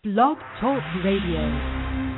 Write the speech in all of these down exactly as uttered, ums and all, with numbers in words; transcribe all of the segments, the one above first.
Blog Talk Radio.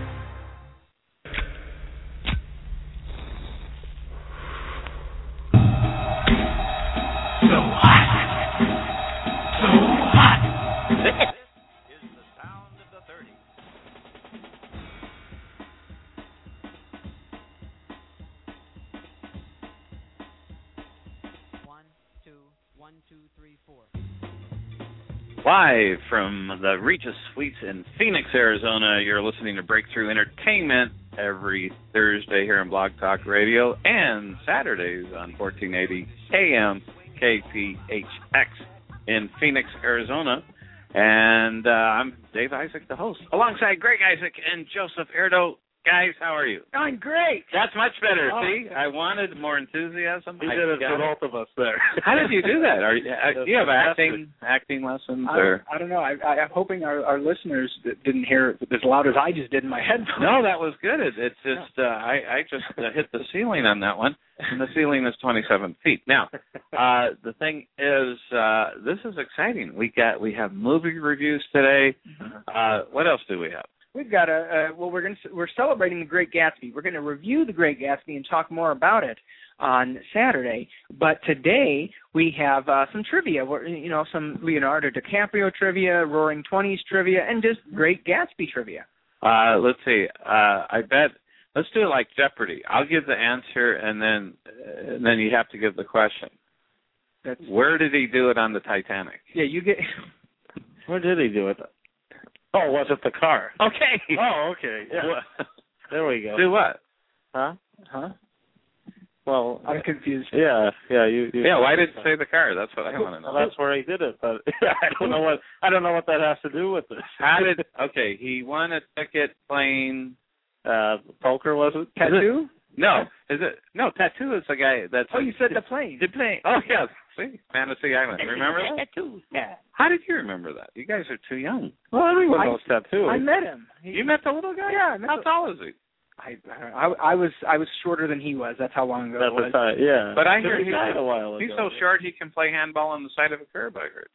Live from the Regis Suites in Phoenix, Arizona, you're listening to Breakthrough Entertainment every Thursday here on Blog Talk Radio and Saturdays on fourteen eighty A M K P H X in Phoenix, Arizona. And uh, I'm Dave Isaac, the host, alongside Greg Isaac and Joseph Erdo. Guys, how are you? I'm great. That's much better. Oh. See, I wanted more enthusiasm. You I did it got for both of us there. How did you do that? Are you, uh, do you have acting acting lessons? I, or? I don't know. I, I, I'm hoping our, our listeners didn't hear it as loud as I just did in my headphones. No, that was good. It, it's just uh, I, I just uh, hit the ceiling on that one, and the ceiling is twenty-seven feet. Now, uh, the thing is, uh, this is exciting. We got we have movie reviews today. Uh, what else do we have? We've got a uh, well. We're going to we're celebrating The Great Gatsby. We're going to review The Great Gatsby and talk more about it on Saturday. But today we have uh, some trivia. We're, you know, some Leonardo DiCaprio trivia, Roaring Twenties trivia, and just Great Gatsby trivia. Uh, let's see. Uh, I bet. Let's do it like Jeopardy. I'll give the answer, and then uh, and then you have to give the question. That's, Where did he do it on the Titanic? yeah, you get. Where did he do it? Oh, was it the car? Okay. Oh, okay. Yeah. There we go. Do what? Huh? Huh? Well, I'm confused. Yeah, yeah. You. you Yeah. Why did you say the car? That's what I want to know. Well, that's where he did it, but I don't know what I don't know what that has to do with this. How did? Okay, he won a ticket playing. Uh, poker, was it? Tattoo? No, is it? No, Tattoo is the guy that's. Oh, you said the plane. The plane. Oh, yes. See, Fantasy Island. Remember that? Tattoo. Yeah. How did you remember that? You guys are too young. Well, everyone I- knows Tattoo. I met him. He, You met the little guy? Yeah, I met How the- tall is he? I, I, I was I was shorter than he was. That's how long ago That's it was. the time, yeah. But I He hear he's, died a while ago. he's so short he can play handball on the side of a curb, I heard.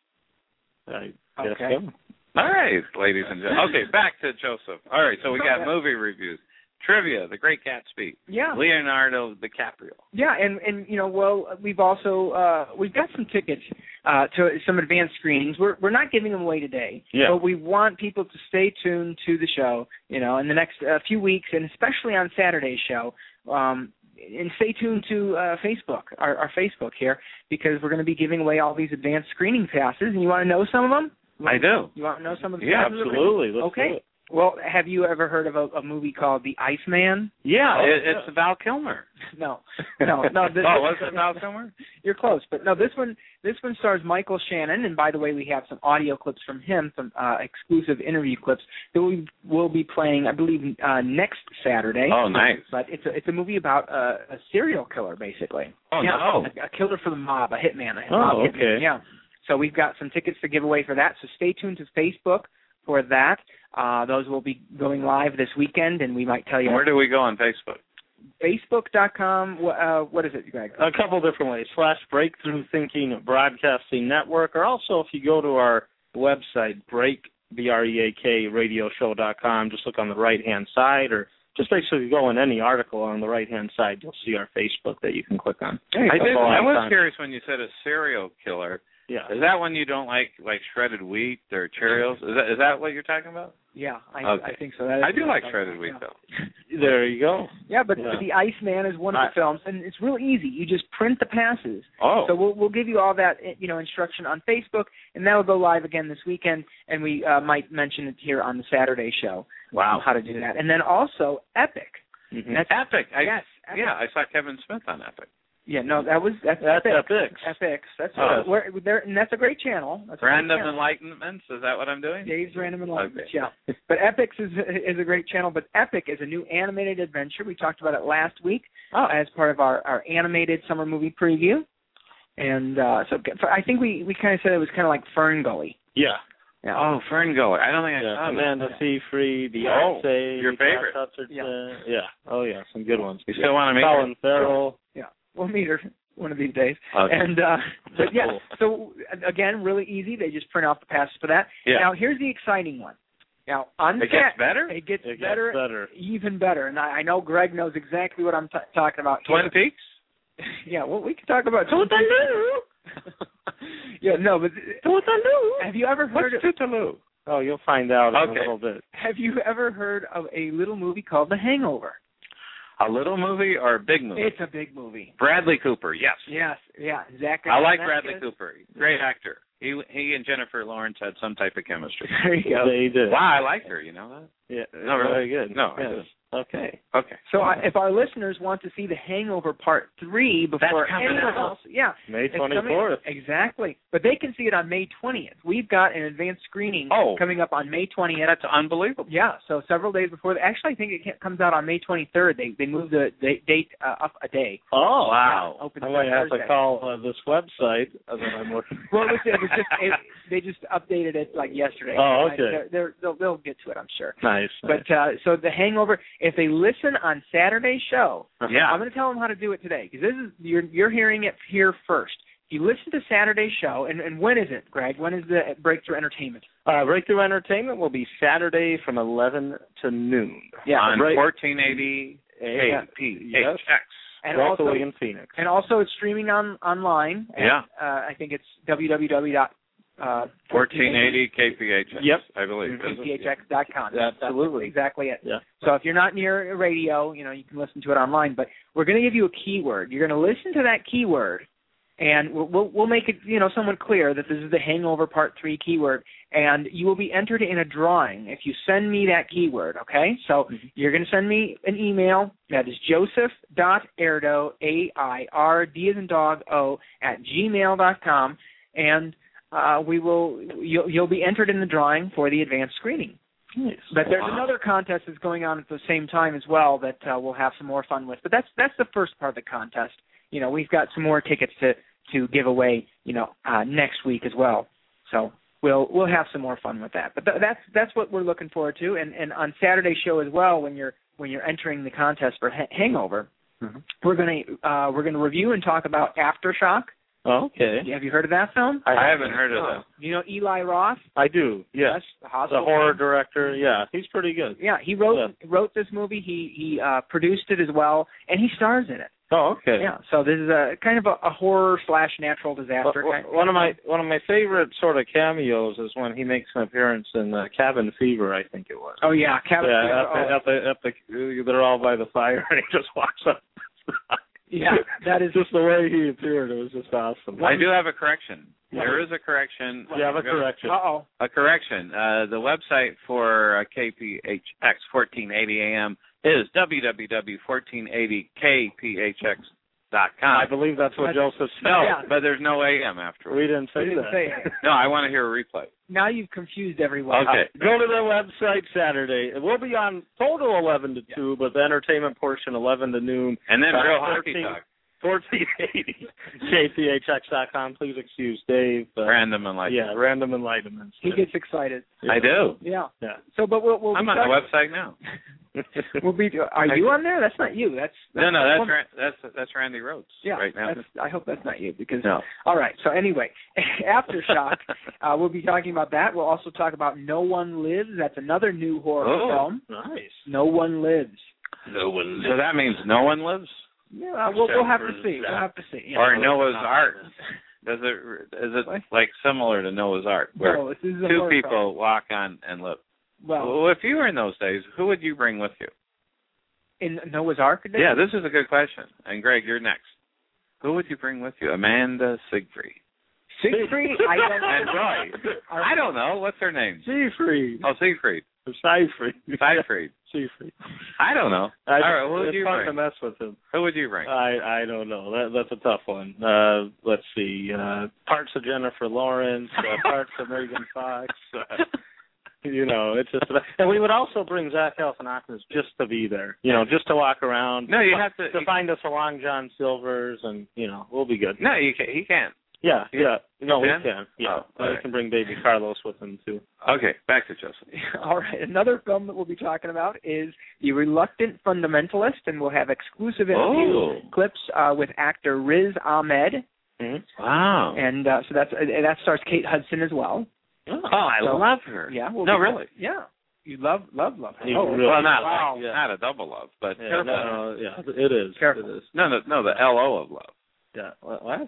I guess Okay. so. All right, ladies and gentlemen. Okay, back to Joseph. All right, so we got Okay. movie reviews. Trivia, The Great Gatsby. Yeah. Leonardo DiCaprio. Yeah, and, and you know, well, we've also uh, we've got some tickets uh, to some advanced screenings. We're we're not giving them away today, Yeah. but we want people to stay tuned to the show. You know, in the next uh, few weeks, and especially on Saturday's show. Um, and stay tuned to uh, Facebook, our, our Facebook here, because we're going to be giving away all these advanced screening passes. And you want to know some of them? I do. You want to know some of the Yeah, passes? Absolutely. Let's Okay. do it. Well, have you ever heard of a, a movie called The Iceman? Yeah, Oh, it, yeah. it's Val Kilmer. No, no, no. This, Oh, was it Val Kilmer? You're close, but no. This one, this one stars Michael Shannon, and by the way, we have some audio clips from him, some uh, exclusive interview clips that we will be playing, I believe, uh, next Saturday. Oh, nice. But it's a it's a movie about a, a serial killer, basically. Oh, yeah, no. a, a killer for the mob, a hitman. A Oh, mob hitman, okay. Yeah. So we've got some tickets to give away for that. So stay tuned to Facebook for that. Uh, those will be going live this weekend, and we might tell you. Where do we go on Facebook? Facebook dot com. Uh, what is it, Greg? A couple different ways. Slash Breakthrough Thinking Broadcasting Network, or also if you go to our website, break, B R E A K, radio show dot com, just look on the right-hand side, or just basically go in any article on the right-hand side, you'll see our Facebook that you can click on. I, That's did, all I I'm was on. curious when you said a serial killer. Yeah. Is that one you don't like, like shredded wheat or Cheerios? Is that is that what you're talking about? Yeah, I, Okay. I think so. That is I do like yeah. shredded wheat, though. There you go. Yeah, but Yeah. The Iceman is one of the films, and it's real easy. You just print the passes. Oh. So we'll we'll give you all that you know instruction on Facebook, and that will go live again this weekend, and we uh, might mention it here on the Saturday show. Wow. um, how to do that, and then also Epic. Mhm. That's Epic. I, yes. Epic. Yeah, I saw Kevin Smith on Epic. Yeah, no, that was that's, That's Epic. Epics. Epics. That's Oh. uh, where, there, and that's a great channel. That's a great Random channel. Enlightenments. Is that what I'm doing? Dave's Random Enlightenment, Okay. yeah. But Epics is is a great channel. But Epic is a new animated adventure. We talked about it last week Oh. as part of our, our animated summer movie preview. And uh, so I think we, we kind of said it was kind of like Fern Gully. Yeah. Yeah. Oh, Fern Gully. I don't think I Yeah. saw Amanda that. Seyfried, Oh, Beyonce, your favorite. yeah. yeah. Oh, yeah. Some good ones. You still want to meet her? Colin Farrell. Yeah. We'll meet her one of these days. Okay. And uh, but yeah, Cool. so again, really easy. They just print off the passes for that. Yeah. Now here's the exciting one. Now, on It Sat- gets better? It gets It better, gets better. even better. And I, I know Greg knows exactly what I'm t- talking about. Twin Peaks? Yeah, well, we can talk about Tootaloo. Yeah, no, but Tootaloo. have you ever heard What's of, Tootaloo? Oh, you'll find out in Okay. a little bit. have you ever heard of a little movie called The Hangover? A little movie or a big movie? It's a big movie. Bradley Cooper, yes. Yes, yeah, Zach. I like Bradley Cooper. Great actor. He he and Jennifer Lawrence had some type of chemistry. There you go. They did. Wow, I like her. You know that? Yeah. No, really? Very good. No, I Yes. didn't. Okay. Okay. So I, if our listeners want to see The Hangover Part Three before That's coming anyone out. else, yeah, May it's coming- twenty-fourth. exactly. But they can see it on May twentieth. We've got an advanced screening Oh. coming up on May twentieth. That's unbelievable. Yeah, so several days before. Actually, I think it ca- comes out on May twenty-third. They they moved the date, date uh, up a day. Oh, Wow. Yeah, open I might have to Thursday. call uh, this website uh, that I'm working. Well, it was, it was just it, they just updated it like yesterday. Oh, I- okay. They're, they're, they'll they'll get to it, I'm sure. Nice. But uh, so The Hangover, if they listen on Saturday's show, Yeah. I'm going to tell them how to do it today because this is you're you're hearing it here first. If you listen to Saturday's show, and, and when is it, Greg? When is the Breakthrough Entertainment? Uh, Breakthrough Entertainment will be Saturday from eleven to noon. Yeah, On Break- fourteen eighty K P H X. Yes. and locally also in Phoenix. and also it's streaming on online. At, Yeah. uh, I think it's www dot fourteen eighty K P H X. Yep. I believe. K P H X dot com. That's, that's Absolutely. exactly it. Yeah. So if you're not near a radio, you know, you can listen to it online. But we're going to give you a keyword. You're going to listen to that keyword, and we'll, we'll we'll make it, you know, somewhat clear that this is the Hangover Part Three keyword, and you will be entered in a drawing if you send me that keyword. Okay. So Mm-hmm. you're going to send me an email that is Joseph dot Airdo A I R D as in dog O at gmail dot com, and uh, we will you'll, you'll be entered in the drawing for the advanced screening. Nice. But there's Wow. another contest that's going on at the same time as well that uh, we'll have some more fun with. But that's that's the first part of the contest. You know, we've got some more tickets to to give away, you know, uh, next week as well. So we'll we'll have some more fun with that. But th- that's that's what we're looking forward to. And and on Saturday's show as well, when you're when you're entering the contest for ha- Hangover, Mm-hmm. we're gonna uh, we're gonna review and talk about Aftershock. Oh, okay. Have you heard of that film? I haven't heard of that. You know Eli Roth? I do. Yes. the The hospital horror film? director. Yeah, he's pretty good. Yeah, he wrote Yeah. wrote this movie. He he uh, produced it as well, and he stars in it. Oh, okay. Yeah, so this is a kind of a, a horror slash natural disaster. Well, kind- one of my one of my favorite sort of cameos is when he makes an appearance in uh, Cabin Fever, I think it was. Oh yeah, Cabin yeah, Fever. at the, at the, at the, they're all by the fire, and he just walks up. Yeah, that is just the way he appeared. It was just awesome. I do have a correction. There is a correction. You have a correction. Uh oh. A correction. Uh, the website for uh, K P H X fourteen eighty A M is w w w dot fourteen eighty K P H X dot com. I believe that's what That's- Joseph said. No, Yeah. but there's no A M afterwards. We didn't say We didn't that. say it. No, I want to hear a replay. Now you've confused everyone. Okay. Go to the website Saturday. It will be on total eleven to two, but the entertainment portion eleven to noon. And then Uh, real hockey fourteen talk. fourteen eighty K P H X dot com. Please excuse Dave. Uh, Random and like Yeah, random enlightenments. He gets excited. I do. Yeah. Yeah. So, but we'll we'll I'm be on the talking- website now. We'll be. Are you on there? That's not you. That's, that's No, no, that's woman. Ra- that's that's Randy Rhodes Yeah, right now. that's, I hope that's not you because. No. All right. So anyway, Aftershock, uh, we'll be talking about that. We'll also talk about No One Lives. That's another new horror Oh. film. Nice. No One Lives. No one. So that means no one lives, Yeah, uh, we'll, we'll have to see. We'll have to see. Yeah. or Noah's Ark. Does it is it What? like similar to Noah's Ark, where No, this is a two horror people film. walk on and live? Well, Well, if you were in those days, who would you bring with you? in Noah's Ark. Day? Yeah, this is a good question. And Greg, you're next. Who would you bring with you? Amanda Siegfried. Siegfried. I don't. And Roy. I don't know. What's her name? Siegfried. Oh, Siegfried. Siegfried. Siegfried. Siegfried. I don't know. I, All right, who would it's you fun bring? to mess with him. Who would you bring? I I don't know. That that's a tough one. Uh, let's see. Uh, parts of Jennifer Lawrence, uh, parts of Megan Fox. Uh, you know, it's just. And we would also bring Zach Galifianakis just to be there. You know, just to walk around. No, you have to. to you- find us along John Silver's, and you know, we'll be good. no, you can't. He can't. Yeah, yeah. No, we can? can. Yeah, Oh, we all right. can bring Baby Carlos with him too. Okay, back to Joseph. All right. Another film that we'll be talking about is The Reluctant Fundamentalist, and we'll have exclusive interview Oh. clips uh, with actor Riz Ahmed, Mm-hmm. Wow. and uh, so that's uh, that stars Kate Hudson as well. Oh, I So- love her. Yeah. We'll No, be- really. Yeah. You love love love. You Oh, really- well, not wow. like, not a double love, but Yeah, careful. no, yeah, it is. Careful. It is. No, no, no, the L O of love. Yeah. What? what?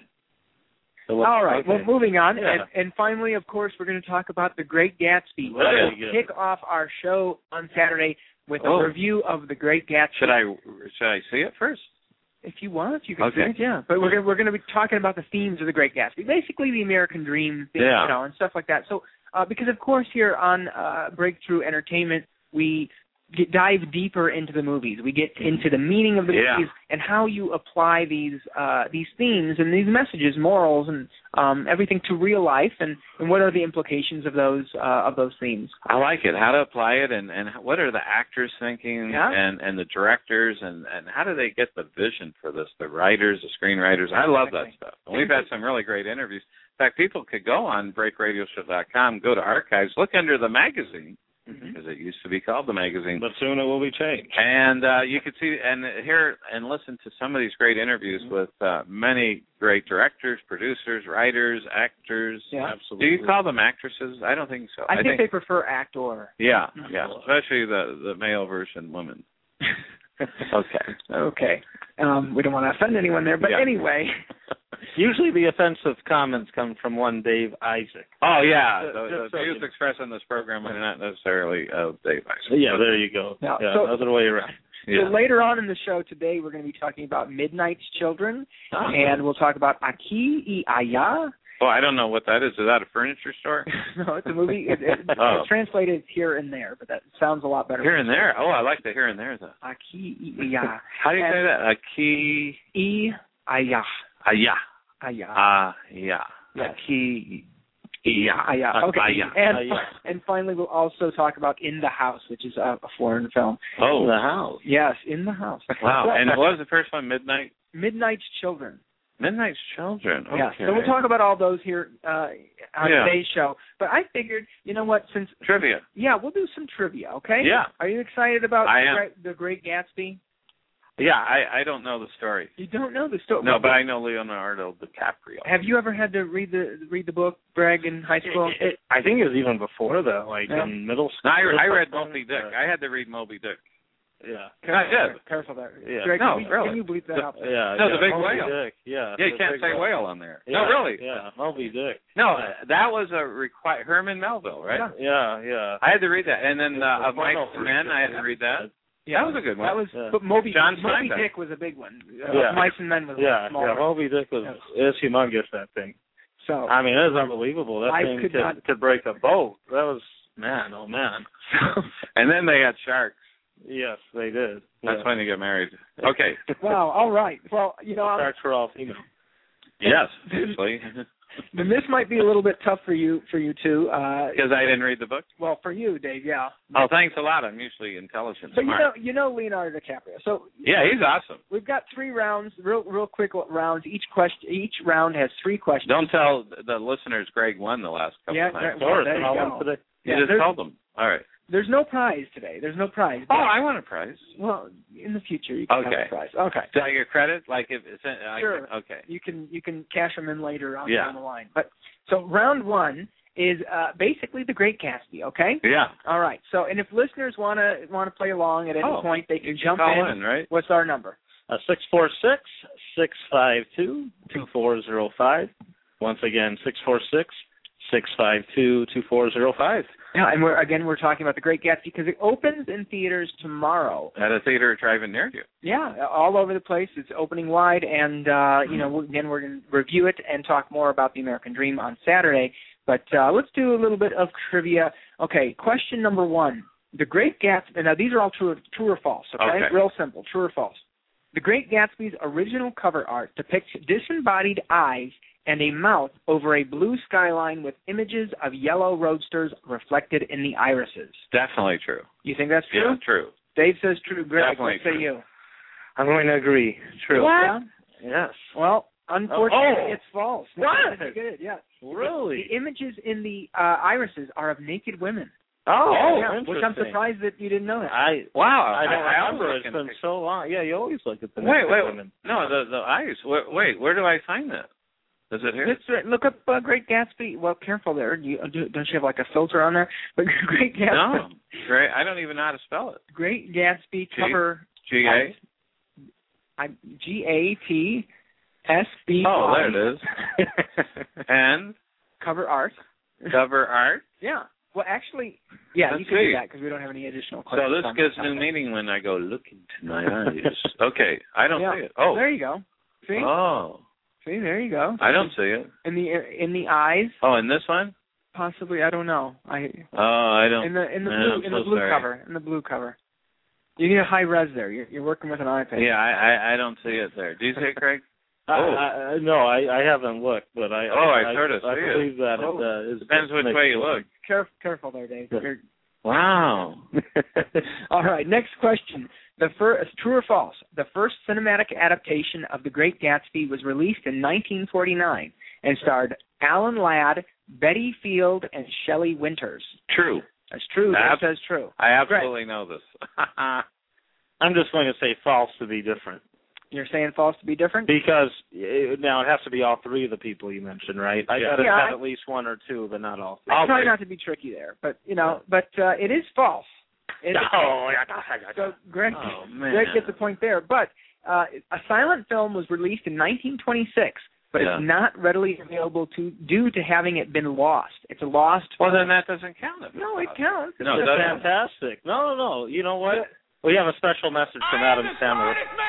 All right. Okay. Well, moving on, Yeah. and, and finally, of course, we're going to talk about The Great Gatsby. We're Very going to good. kick off our show on Saturday with a Oh. review of The Great Gatsby. Should I should I see it first? If you want, you can Okay. see it, yeah. But we're gonna, we're going to be talking about the themes of The Great Gatsby, basically the American Dream, thing, Yeah. you know, and stuff like that. So, uh, because of course here on uh, Breakthrough Entertainment, we get, dive deeper into the movies. We get into the meaning of the Yeah. movies and how you apply these uh, these themes and these messages, morals, and um, everything to real life, and, and what are the implications of those uh, of those themes. I like it. How to apply it, and, and what are the actors thinking, Yeah. and, and the directors, and, and how do they get the vision for this? The writers, the screenwriters. I love that Exactly. stuff. And we've had some really great interviews. In fact, people could go on break radio show dot com, go to archives, look under the magazine, Mm-hmm. because it used to be called the magazine. But soon it will be changed. And uh, you could see and hear and listen to some of these great interviews Mm-hmm. with uh, many great directors, producers, writers, actors. Yeah. Do you call them actresses? I don't think so. I, think, they prefer actor. Yeah, yeah, especially the the male version women. Okay. Okay. Um, we don't want to offend anyone there, but Yeah. anyway. Usually the offensive comments come from one Dave Isaac. Oh yeah, Just- the, just the so views you know. expressed on this program are not necessarily of Dave Isaac. Yeah, there you go. Now, yeah, so- other way around. Yeah. So later on in the show today, we're going to be talking about Midnight's Children, and we'll talk about Aki I Aya. Oh, I don't know what that is. Is that a furniture store? No, it's a movie. It, it, Oh. It's translated here and there, but that sounds a lot better. Here and there. Oh, I like the here and there though. Aki I Aya. How do you say that? A key. I Aya. Ah, yeah. Aya. Ah, yeah. Yes. A key. Yeah. Aya. Okay. Ah, yeah. And, Aya. and finally, we'll also talk about In the House, which is a, a foreign film. Oh, The house. Yes, In the House. wow. Well, And what was the first one? Midnight. Midnight's Children. Midnight's Children. Okay. Yeah, so we'll talk about all those here uh, on Yeah. today's show. But I figured, you know what, since Trivia. yeah, we'll do some trivia, okay? Yeah. Are you excited about I the, am. Great, the Great Gatsby? Yeah, I, I don't know the story. You don't know the story. No, but I know Leonardo DiCaprio. Have you ever had to read the read the book, Bragg, in high school? It, it, I think it was even before that, like Yeah. in middle No, school. I, I read Moby Dick. Uh, I had to read Moby Dick. yeah. I did. Careful there. Yeah. Greg, No, can, you, really. can you bleep that out? Yeah. No, yeah, the big Moby whale. Dick. Yeah. Yeah, you the can't big say whale on there. Yeah, No, really. Yeah, Moby Dick. No, uh, that was a require Herman Melville, right? Yeah. Yeah, yeah. I had to read that, and then uh, Yeah, of Mike no, Men, I had to read that. Yeah, That was a good one. That was, Yeah. but Moby, John Moby Steinbeck. Dick was a big one. Uh, Yeah. Mice and Men was Yeah, a smaller. yeah, Moby Dick was Yeah. it's humongous, that thing. So I mean, it was unbelievable. That I thing could could, not- could break a boat. That was, man, oh man. And then they got sharks. Yes, they did. That's yeah. when you get married. Okay. wow. All right. Well, you know, I'm, Sharks were all female. Yes, seriously. then this might be a little bit tough for you for you too. Uh, Because I didn't read the book. well, for you, Dave. Yeah. Oh, thanks a lot. I'm usually intelligent. So you smart. know you know Leonardo DiCaprio. So Yeah, he's awesome. we've got three rounds, real real quick rounds. Each question, each round has three questions. Don't tell the listeners Greg won the last couple Yeah, of times. that- Of course, there you I go. went today. You Yeah, just there's- told them. All right. There's no prize today. There's no prize. Oh, I want a prize. well, in the future you can Okay. have a prize. Okay. Do I get credit? Like if it's in, I Sure. can- okay. You can you can cash them in later on Yeah. down the line. But so round one is uh, basically the Great Gatsby. Okay. Yeah. All right. So and if listeners want to want to play along at any Oh, point, they can You jump call in. in, right? What's our number? Uh, six four six, six five two, two four zero five. Once again, six four six, six five two, two four zero five. Yeah, and we're again we're talking about the Great Gatsby because it opens in theaters tomorrow. At a theater or drive-in near you. Yeah, all over the place. It's opening wide, and uh, you know, again, we're going to review it and talk more about the American Dream on Saturday. But uh, let's do a little bit of trivia. Okay, question number one: The Great Gatsby. Now, these are all true, true or false. Okay? Okay. Real simple. True or false? The Great Gatsby's original cover art depicts disembodied eyes and a mouth over a blue skyline with images of yellow roadsters reflected in the irises. Definitely true. You think that's true? Yeah, true. Dave says true. Greg, Definitely what say true. you? I'm going to agree. True. What? Yeah? Yes. Well, unfortunately, Oh. it's false. What? You did, yeah. Really? The images in the uh, irises are of naked women. Oh, yeah, which I'm interesting. surprised that you didn't know that. I Wow. I don't I remember. always It's look been in- so long. Yeah, you always look at the Wait, naked wait. women. No, the the eyes. Wait, wait, where do I find that? Is it here? It's, uh, look up uh, Great Gatsby. Well, careful there. You, do, don't you have like a filter on there? But Great Gatsby. No. Great. I don't even know how to spell it. Great Gatsby G- cover. G A? I, G A T S B Y. Oh, there it is. And cover art. cover art. Yeah. Well, actually, yeah, Let's you can see. do that because we don't have any additional So questions. this on gives this new topic. meaning when I go look into my eyes. Okay, I don't Yeah. see it. Oh, There you go. See? oh, See, there you go. I don't see it. In the in the eyes, Oh, in this one? possibly. I don't know. I Oh, I don't. in the in the Man, blue I'm in so the blue sorry. cover in the blue cover. You need a high res there. You're, you're working with an iPad. Yeah, I, I I don't see it there. Do you see it, Craig? I, I, no, I, I haven't looked, but I. Oh, I I sort of I see it. believe that Oh. it uh, is. Depends which way you look. Careful, careful there, Dave. Yeah. You're- Wow. All right, next question. The first, true or false? The first cinematic adaptation of The Great Gatsby was released in nineteen forty-nine and starred Alan Ladd, Betty Field, and Shelley Winters. True. That's true. Ab- That says true. I absolutely know this. I'm just going to say false to be different. You're saying false to be different? Because it, now it has to be all three of the people you mentioned, right? I Yeah. got to Yeah, have I- at least one or two, but not all three. I I'll try take- not to be tricky there, but you know, but uh, it is false. It is Oh, false. So Greg, Oh, man. Greg gets a point there. But uh, a silent film was released in nineteen twenty-six, but Yeah. it's not readily available to due to having it been lost. It's a lost. Well, film. then that doesn't count. If no, it's it counts. No, That's it doesn't. fantastic. No, no, no. You know what? We have a special message from Adam Sandler.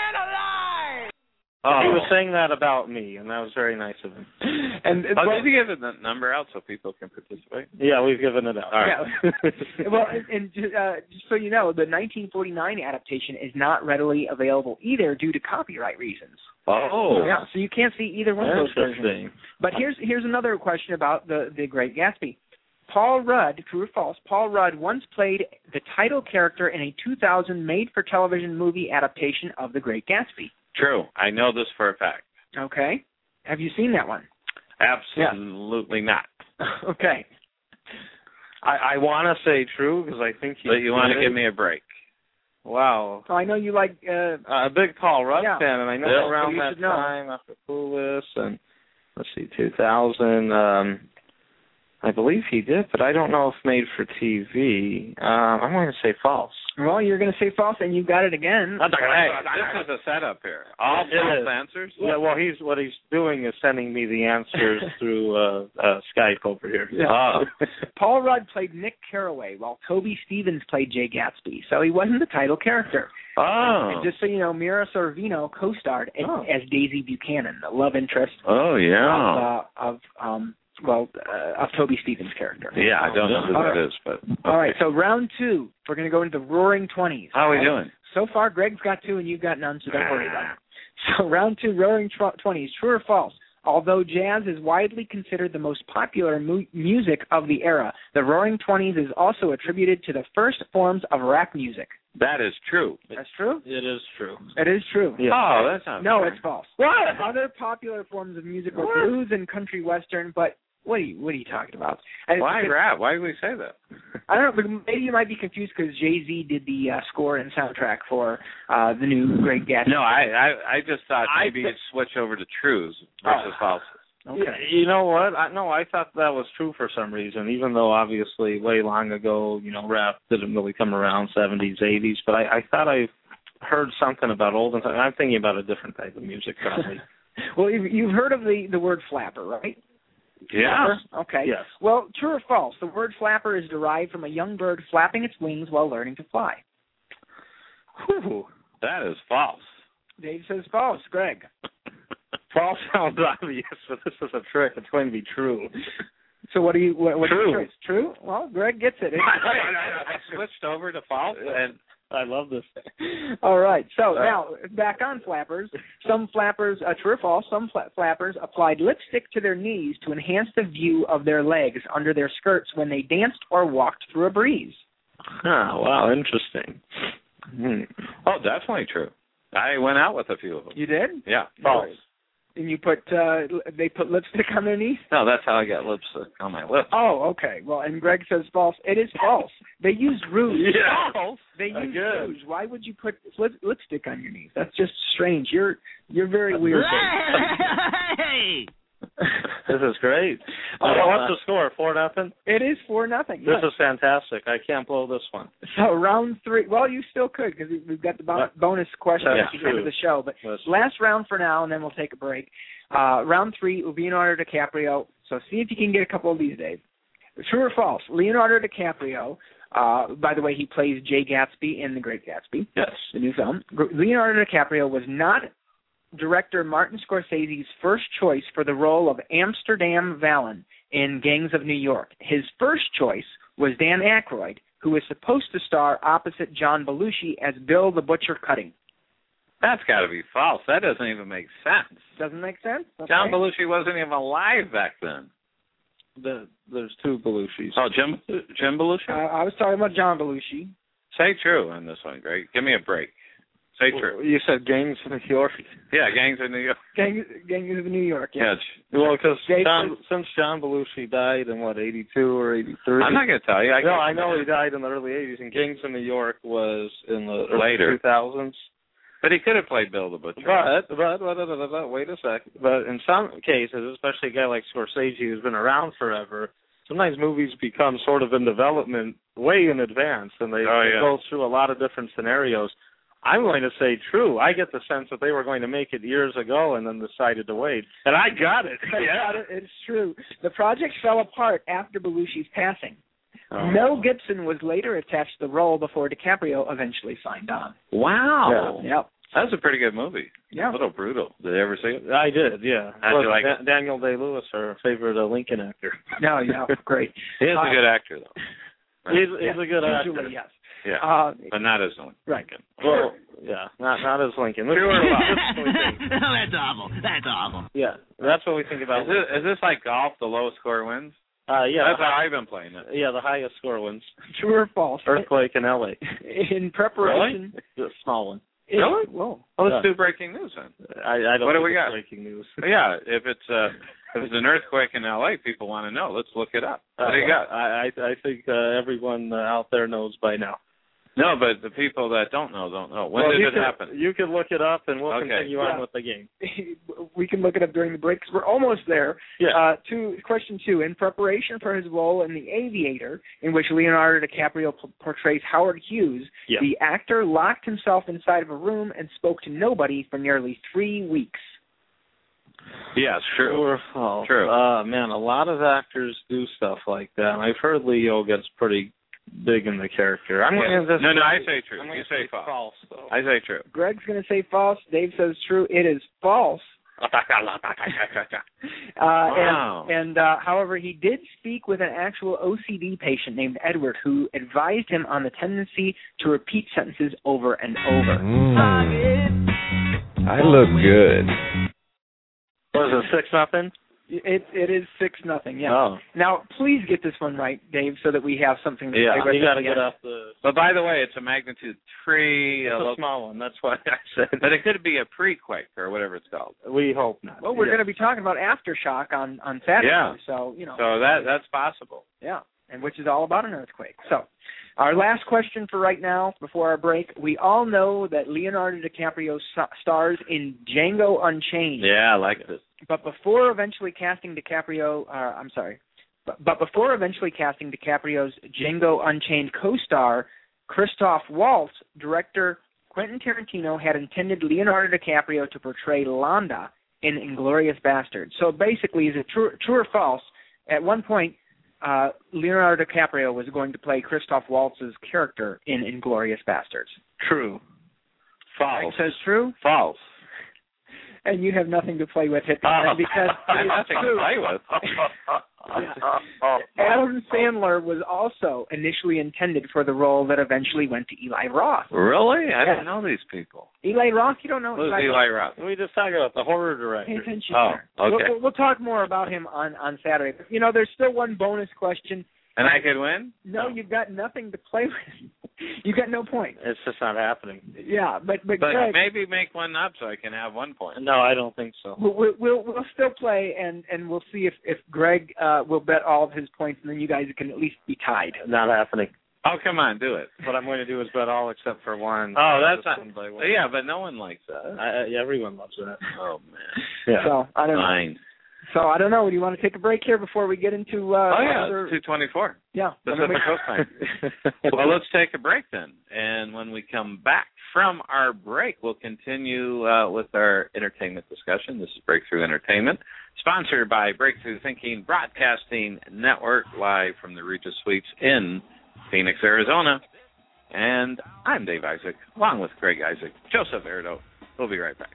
Oh. He was saying that about me, and that was very nice of him. And Oh, well, did you give the number out so people can participate? Yeah, we've given it out. All right. yeah. well, and, and uh, just so you know, the nineteen forty-nine adaptation is not readily available either due to copyright reasons. Oh. Yeah, so you can't see either one of those versions. Interesting. But here's here's another question about the the Great Gatsby. Paul Rudd, true or false? Paul Rudd once played the title character in a two thousand made-for-television movie adaptation of The Great Gatsby. True. I know this for a fact. Okay, have you seen that one? Absolutely not. Okay. I, I want to say true because I think he. But you want to give me a break. Wow. So I know you like. Uh, Uh, a big Paul Rudd Yeah. fan, and I know Yeah. around So you that should know. time after Clueless and let's see, two thousand. Um, I believe he did, but I don't know if made for T V. Uh, I'm going to say false. well, you're going to say false, and you got it again. Hey, this is a setup here. All It false is. answers? Yeah, well, he's what he's doing is sending me the answers through uh, uh, Skype over here. Yeah. Oh. Paul Rudd played Nick Carraway, while Toby Stevens played Jay Gatsby, so he wasn't the title character. Oh. And just so you know, Mira Sorvino co-starred as, Oh. as Daisy Buchanan, the love interest Oh, yeah. of, uh, of um, well, uh, of Toby Stevens' character. Yeah, I don't know who All that right. is, but. All right, okay. so round two, we're going to go into the Roaring Twenties. How are we All right? doing? So far, Greg's got two and you've got none, so don't worry about it. So round two, Roaring Twenties, true or false? Although jazz is widely considered the most popular mu- music of the era, the Roaring Twenties is also attributed to the first forms of rap music. That is true. That's true? It is true. It is true. Yeah. Oh, that's not No, fair. it's false. What? Other popular forms of music were What? blues and country western, but what are you what are you talking about? And Why because- rap? Why do we say that? I don't know, but maybe you might be confused because Jay-Z did the uh, score and soundtrack for uh, the new Great Gatsby. No, I I, I just thought I maybe thi- you'd switch over to trues versus Oh. falses. Okay. You know what? I, no, I thought that was true for some reason, even though obviously way long ago, you know, rap didn't really come around, seventies, eighties, but I, I thought I heard something about olden times. I'm thinking about a different type of music, probably. Well, you've, you've heard of the, the word flapper, right? Yeah. Flapper? Okay. Yes. Well, true or false? The word flapper is derived from a young bird flapping its wings while learning to fly. Whew. That is false. Dave says false. Greg. False sounds obvious, but this is a trick. It's going to be true. So what do you? What, what's True. your choice? True. Well, Greg gets it. I switched over to false, and I love this. All right. So now back on flappers. Some flappers, uh, true or false? Some fla- flappers applied lipstick to their knees to enhance the view of their legs under their skirts when they danced or walked through a breeze. Oh, wow, interesting. Hmm. oh, definitely true. I went out with a few of them. You did? Yeah. False. And you put uh, they put lipstick on their knees? No, that's how I got lipstick on my lips. Oh, okay. Well, and Greg says false. It is false. They used rouge. Yeah. False. They used Again. rouge. Why would you put lip- lipstick on your knees? That's just strange. You're you're very weird. Hey! This is great. Uh, what's the score? Four nothing. It is four nothing. This is fantastic. I can't blow this one. So round three. Well, you still could because we've got the bo- bonus question That's at the end of true. the show. But That's last round for now, and then we'll take a break. Uh, round three, Leonardo DiCaprio. So see if you can get a couple of these, Dave. True or false? Leonardo DiCaprio. Uh, by the way, he plays Jay Gatsby in The Great Gatsby. Yes. The new film. Leonardo DiCaprio was not director Martin Scorsese's first choice for the role of Amsterdam Vallon in Gangs of New York. His first choice was Dan Aykroyd, who was supposed to star opposite John Belushi as Bill the Butcher Cutting. That's got to be false. That doesn't even make sense. Doesn't make sense? Okay. John Belushi wasn't even alive back then. The, there's two Belushis. Oh, Jim Jim Belushi? Uh, I was talking about John Belushi. Say true on this one, Greg. Give me a break. Say true. You said Gangs of New York. Yeah, Gangs of New York. Gangs, Gangs of New York. Yeah. Yeah. Well, because Jason- since John Belushi died in what eighty-two or eighty-three. I'm not going to tell you. I no, can't- I know he died in the early eighties, and Gangs of New York was in the early Later. two thousands. But he could have played Bill the Butcher. But, but, but, but, but, but, wait a second. But in some cases, especially a guy like Scorsese who's been around forever, sometimes movies become sort of in development way in advance, and they, Oh, they yeah. go through a lot of different scenarios. I'm going to say true. I get the sense that they were going to make it years ago and then decided to wait. And I got it. Yeah, it's true. The project fell apart after Belushi's passing. Oh. Mel Gibson was later attached to the role before DiCaprio eventually signed on. Wow. Yep. That was a pretty good movie. Yeah. A little brutal. Did you ever see it? I did, yeah. How'd Well, you like Da- Daniel Day-Lewis, our favorite uh, Lincoln actor. No, yeah, great. He is Uh, a good actor, though. Right? He's, he's a good actor. Usually, yes. Yeah. Uh, But not as Lincoln. right. Well, yeah, not not as Lincoln. True or That's what we think. That's awful. That's awful. Yeah, that's what we think about. Is this, is this like golf, the lowest score wins? Uh, yeah, That's the, how I've been playing it. yeah, the highest score wins. True or false? Earthquake in L A. In preparation. The small one. in- Really? Whoa. Well, let's Yeah. do breaking news then. I, I don't What do think we it's got? breaking news. Yeah, if it's uh, if it's an earthquake in L A, people want to know. Let's look it up. What do you got? I I, I think uh, everyone uh, out there knows by now. No, but the people that don't know don't know. When well, did you it can, happen? You can look it up, and we'll Okay. continue Yeah. on with the game. We can look it up during the break 'cause we're almost there. Yeah. Uh, to question two. In preparation for his role in The Aviator, in which Leonardo DiCaprio p- portrays Howard Hughes, Yeah. the actor locked himself inside of a room and spoke to nobody for nearly three weeks. Yes, True true. or false? True. Uh, man, a lot of actors do stuff like that. I've heard Leo gets pretty big in the character. I'm Yeah. going to No, no, I say true. I'm You gonna say false. false though. I say true. Greg's going to say false. Dave says true. It is false. Uh, Wow. And, and uh, however, he did speak with an actual O C D patient named Edward, who advised him on the tendency to repeat sentences over and over. Mm. I look good. Was it six nothing? It it is six nothing. Yeah. Oh. Now, please get this one right, Dave, so that we have something to Yeah, play with. You got to at the get end. off the. But by the way, it's a magnitude three. It's uh, a local- small one. That's why I said. but it could be a pre-quake or whatever it's called. We hope not. Well, we're Yeah. going to be talking about aftershock on on Saturday. Yeah. So you know. So that that's possible. Yeah, and which is all about an earthquake. So, our last question for right now, before our break. We all know that Leonardo DiCaprio s- stars in Django Unchained. Yeah, I like this. But before eventually casting DiCaprio, uh, I'm sorry, but, but before eventually casting DiCaprio's Django Unchained co-star, Christoph Waltz, director Quentin Tarantino had intended Leonardo DiCaprio to portray Londa in Inglourious Basterds. So basically, is it true, true or false? At one point, uh, Leonardo DiCaprio was going to play Christoph Waltz's character in Inglourious Basterds. True. False. Greg says true, False. and you have nothing to play with it Oh. because I have it is nothing to true. play with. Adam Sandler was also initially intended for the role that eventually went to Eli Roth. Really? I Yeah. didn't know these people. Eli Roth, you don't know Who's Eli, Eli Roth? We just talk about the horror Pay director. attention Oh, there. okay. We'll, we'll talk more about him on, on Saturday. But, you know, there's still one bonus question. And I could win? No, you've got nothing to play with. You've got no point. It's just not happening. Yeah, but but, But Greg, maybe make one up so I can have one point. No, I don't think so. we'll, we'll we'll we'll still play, and and we'll see if if Greg uh, will bet all of his points, and then you guys can at least be tied. Not happening. Oh, come on, do it. What I'm going to do is bet all except for one. Oh, that's Just not. one by one. Yeah, but no one likes that. I, I, everyone loves that. Oh, man. Yeah. So I don't know. Fine. So I don't know. Do you want to take a break here before we get into? Uh, oh yeah, other... two twenty-four. Yeah, Pacific Coast Time. Well, let's take a break then, and when we come back from our break, we'll continue uh, with our entertainment discussion. This is Breakthrough Entertainment, sponsored by Breakthrough Thinking Broadcasting Network, live from the Regis Suites in Phoenix, Arizona. And I'm Dave Isaac, along with Greg Isaac, Joseph Erdo. We'll be right back.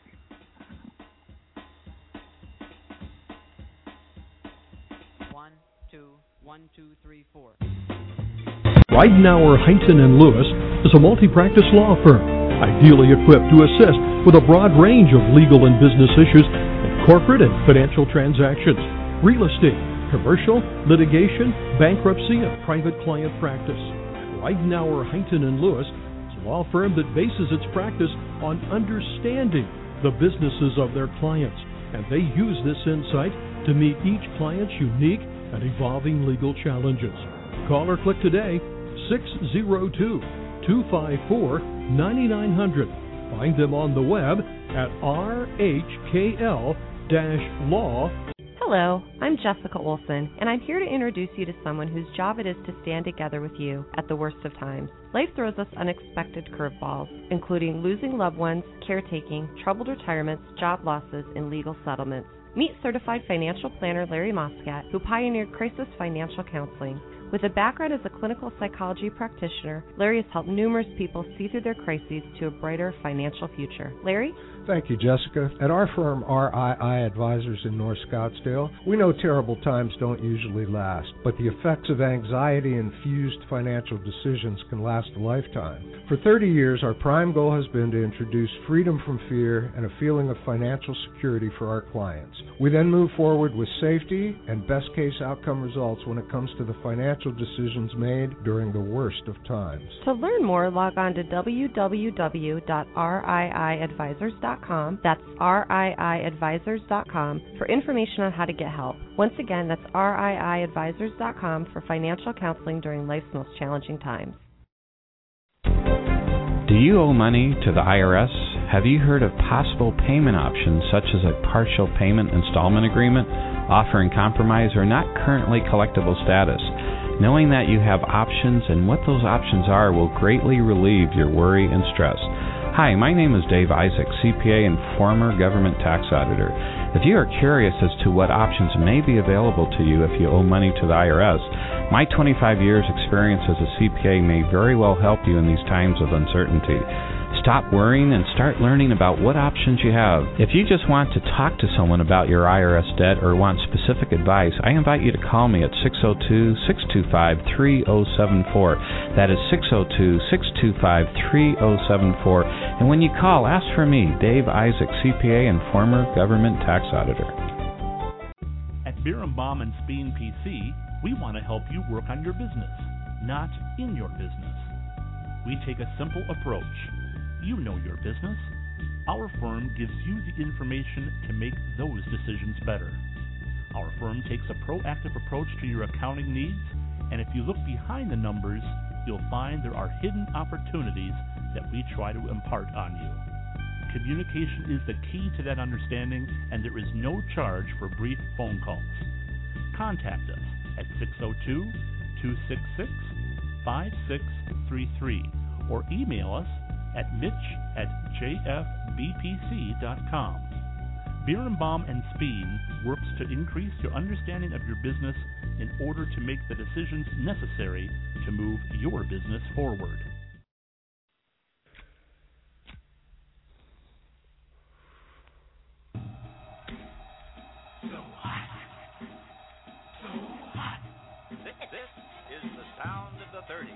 One, two, one, two, three, four. Ridenour, Huntington and Lewis is a multi-practice law firm, ideally equipped to assist with a broad range of legal and business issues in corporate and financial transactions, real estate, commercial, litigation, bankruptcy, and private client practice. Ridenour, Huntington and Lewis is a law firm that bases its practice on understanding the businesses of their clients, and they use this insight to meet each client's unique and evolving legal challenges. Call or click today, six oh two, two five four, nine nine zero zero. Find them on the web at r h k l dash law. Hello, I'm Jessica Olson, and I'm here to introduce you to someone whose job it is to stand together with you at the worst of times. Life throws us unexpected curveballs, including losing loved ones, caretaking, troubled retirements, job losses, and legal settlements. Meet certified financial planner Larry Moscat, who pioneered crisis financial counseling. With a background as a clinical psychology practitioner, Larry has helped numerous people see through their crises to a brighter financial future. Larry? Thank you, Jessica. At our firm, R I I Advisors in North Scottsdale, we know terrible times don't usually last, but the effects of anxiety-infused financial decisions can last a lifetime. For thirty years, our prime goal has been to introduce freedom from fear and a feeling of financial security for our clients. We then move forward with safety and best-case outcome results when it comes to the financial decisions made during the worst of times. To learn more, log on to w w w dot r i i advisors dot com. That's r i i advisors dot com for information on how to get help. Once again, that's r i i advisors dot com for financial counseling during life's most challenging times. Do you owe money to the I R S? Have you heard of possible payment options such as a partial payment installment agreement, offering compromise or not currently collectible status? Knowing that you have options and what those options are will greatly relieve your worry and stress. Hi, my name is Dave Isaac, C P A and former government tax auditor. If you are curious as to what options may be available to you if you owe money to the I R S, my twenty-five years experience as a C P A may very well help you in these times of uncertainty. Stop worrying and start learning about what options you have. If you just want to talk to someone about your I R S debt or want specific advice, I invite you to call me at six oh two, six two five, three oh seven four. That is six oh two, six two five, three oh seven four. And when you call, ask for me, Dave Isaac, C P A and former government tax auditor. At Birnbaum and Speen P C, we want to help you work on your business, not in your business. We take a simple approach. You know your business. Our firm gives you the information to make those decisions better. Our firm takes a proactive approach to your accounting needs, and if you look behind the numbers, you'll find there are hidden opportunities that we try to impart on you. Communication is the key to that understanding, and there is no charge for brief phone calls. Contact us at six oh two, two six six, five six three three or email us at mitch at j f b p c dot com. Birnbaum and Speen works to increase your understanding of your business in order to make the decisions necessary to move your business forward. So hot. So hot. This, this is the sound of the thirties.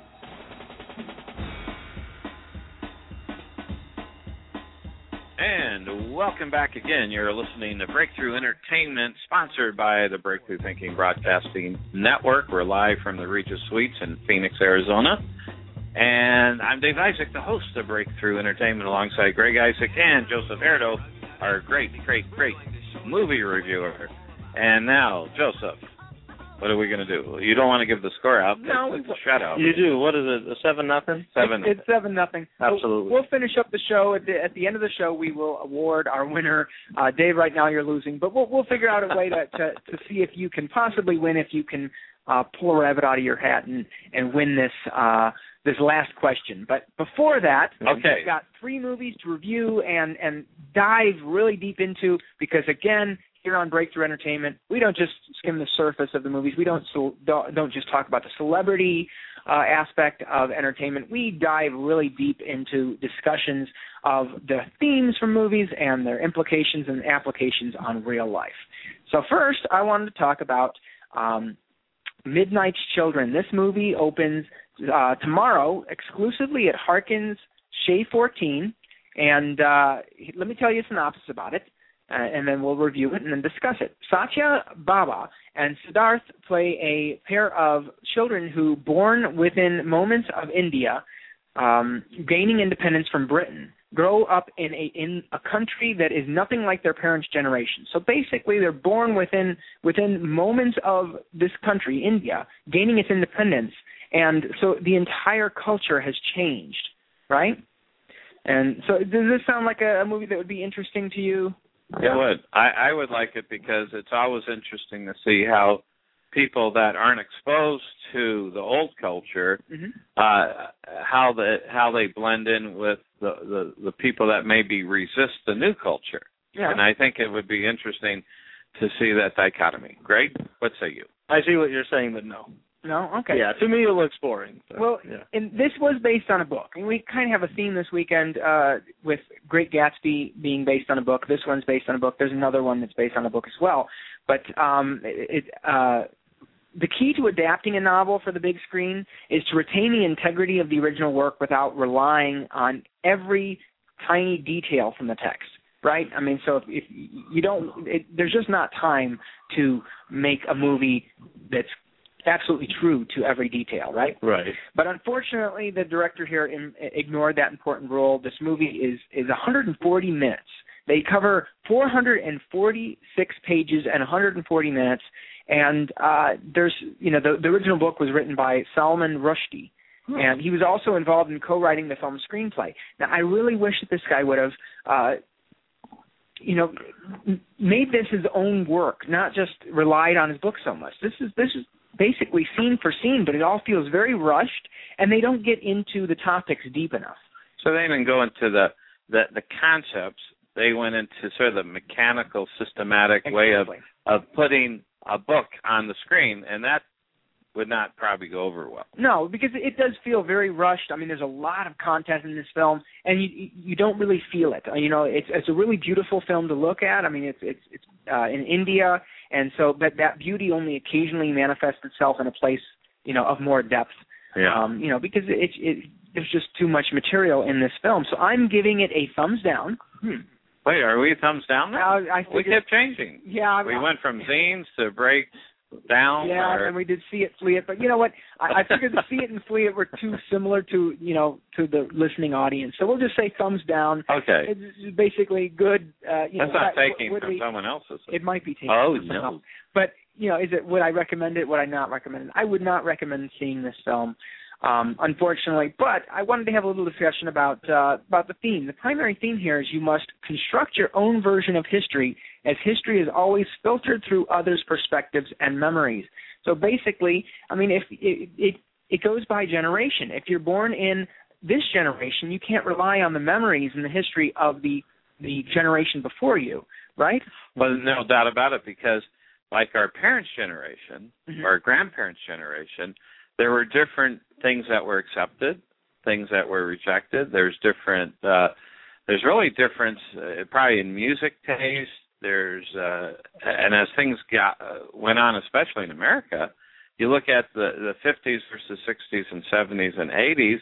And welcome back again. You're listening to Breakthrough Entertainment, sponsored by the Breakthrough Thinking Broadcasting Network. We're live from the Regis Suites in Phoenix, Arizona. And I'm Dave Isaac, the host of Breakthrough Entertainment, alongside Greg Isaac and Joseph Erdo, our great, great, great movie reviewer. And now, Joseph, What are we going to do? You don't want to give the score out. No, it's a shutout. You do. What is it? A seven nothing? Seven. It's, it's seven nothing. Absolutely. We'll, we'll finish up the show at the at the end of the show. We will award our winner. Uh, Dave, right now you're losing, but we'll we'll figure out a way to to, to see if you can possibly win. If you can uh, pull a rabbit out of your hat and and win this uh, this last question. But before that, okay, we've got three movies to review and and dive really deep into, because again, here on Breakthrough Entertainment, we don't just skim the surface of the movies. We don't so, don't, don't just talk about the celebrity uh, aspect of entertainment. We dive really deep into discussions of the themes from movies and their implications and applications on real life. So first, I wanted to talk about um, Midnight's Children. This movie opens uh, tomorrow exclusively at Harkins Shea fourteen, and uh, let me tell you a synopsis about it. Uh, and then we'll review it and then discuss it. Satya Baba and Siddharth play a pair of children who, born within moments of India, um, gaining independence from Britain, grow up in a in a country that is nothing like their parents' generation. So basically, they're born within within moments of this country, India, gaining its independence, and so the entire culture has changed, right? And so, does this sound like a, a movie that would be interesting to you? It would. I, I would like it because it's always interesting to see how people that aren't exposed to the old culture, mm-hmm. uh, how the how they blend in with the, the, the people that maybe resist the new culture. Yeah. And I think it would be interesting to see that dichotomy. Greg, what say you? I see what you're saying, but no. No? Okay. Yeah, to me it looks boring. But, well, yeah. and this was based on a book. And we kind of have a theme this weekend uh, with Great Gatsby being based on a book. This one's based on a book. There's another one that's based on a book as well. But um, it, uh, the key to adapting a novel for the big screen is to retain the integrity of the original work without relying on every tiny detail from the text. Right? I mean, so if, if you don't, it, there's just not time to make a movie that's absolutely true to every detail, right? Right. But unfortunately, the director here in, ignored that important role. This movie is is one hundred forty minutes. They cover four hundred forty-six pages and one hundred forty minutes. And uh, there's, you know, the, the original book was written by Salman Rushdie, hmm. and he was also involved in co-writing the film screenplay. Now, I really wish that this guy would have, uh, you know, made this his own work, not just relied on his book so much. This is this is. basically scene for scene, but it all feels very rushed, and they don't get into the topics deep enough. So they didn't go into the, the, the concepts. They went into sort of the mechanical, systematic exactly. way of, of putting a book on the screen, and that would not probably go over well. No, because it does feel very rushed. I mean, there's a lot of content in this film, and you you don't really feel it. You know, it's it's a really beautiful film to look at. I mean, it's it's it's uh, in India, and so that that beauty only occasionally manifests itself in a place, you know, of more depth. Yeah. Um, you know, because it, it there's just too much material in this film. So I'm giving it a thumbs down. Hmm. Wait, are we thumbs down now? I, I we kept changing. Yeah. I, we went from zines to break down. Yeah, or... and we did See It, Flee It, but you know what? I, I figured the See It and Flee It were too similar to, you know, to the listening audience. So we'll just say thumbs down. Okay. It's basically good. Uh, you That's know, not that, taking would from we, someone else's. It might be taken oh, from no. someone else. But, you know, is it, would I recommend it? Would I not recommend it? I would not recommend seeing this film. Um, unfortunately, but I wanted to have a little discussion about uh, about the theme. The primary theme here is you must construct your own version of history, as history is always filtered through others' perspectives and memories. So basically, I mean, if it, it it goes by generation. If you're born in this generation, you can't rely on the memories and the history of the the generation before you, right? Well, no doubt about it, because like our parents' generation, mm-hmm. or our grandparents' generation, there were different things that were accepted, things that were rejected. There's different, uh, there's really difference uh, probably in music taste. There's, uh, and as things got uh, went on, especially in America, you look at the, the fifties versus sixties and seventies and eighties,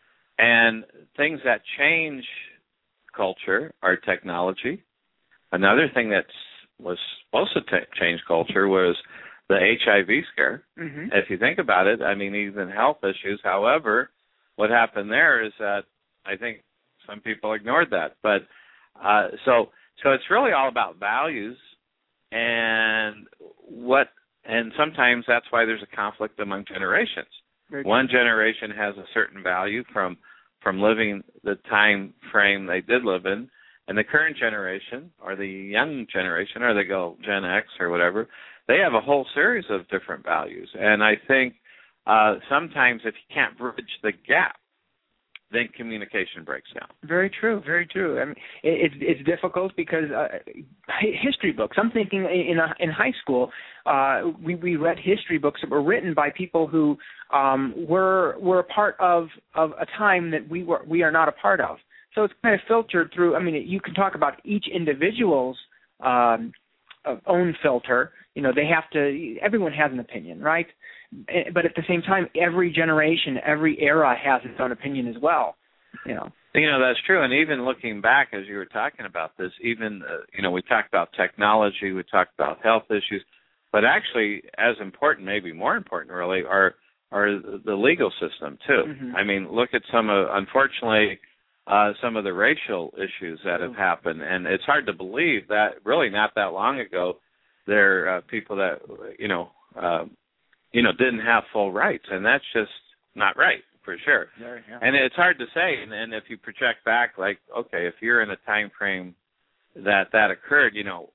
and things that change culture are technology. Another thing that was supposed to t- change culture was the H I V scare. Mm-hmm. If you think about it, I mean, even health issues. However, what happened there is that I think some people ignored that. But uh, so so it's really all about values, and what and sometimes that's why there's a conflict among generations. Very One true. generation has a certain value from from living the time frame they did live in, and the current generation, or the young generation, or they go Gen X or whatever, they have a whole series of different values. And I think uh, sometimes if you can't bridge the gap, then communication breaks down. Very true, very true. I mean, it, it's it's difficult because uh, history books. I'm thinking in a, in high school, uh, we we read history books that were written by people who um, were were a part of, of a time that we were we are not a part of. So it's kind of filtered through. I mean, you can talk about each individual's um, own filter. You know, they have to. Everyone has an opinion, right? But at the same time, every generation, every era has its own opinion as well. You know. You know, that's true. And even looking back, as you were talking about this, even, uh, you know, we talked about technology, we talked about health issues, but actually, as important, maybe more important really, are are the legal system, too. Mm-hmm. I mean, look at some of, unfortunately, uh, some of the racial issues that have happened. And it's hard to believe that really not that long ago, there are uh, people that, you know, uh, you know, didn't have full rights, and that's just not right, for sure. Yeah, yeah. And it's hard to say, and, and if you project back, like, okay, if you're in a time frame that that occurred, you know,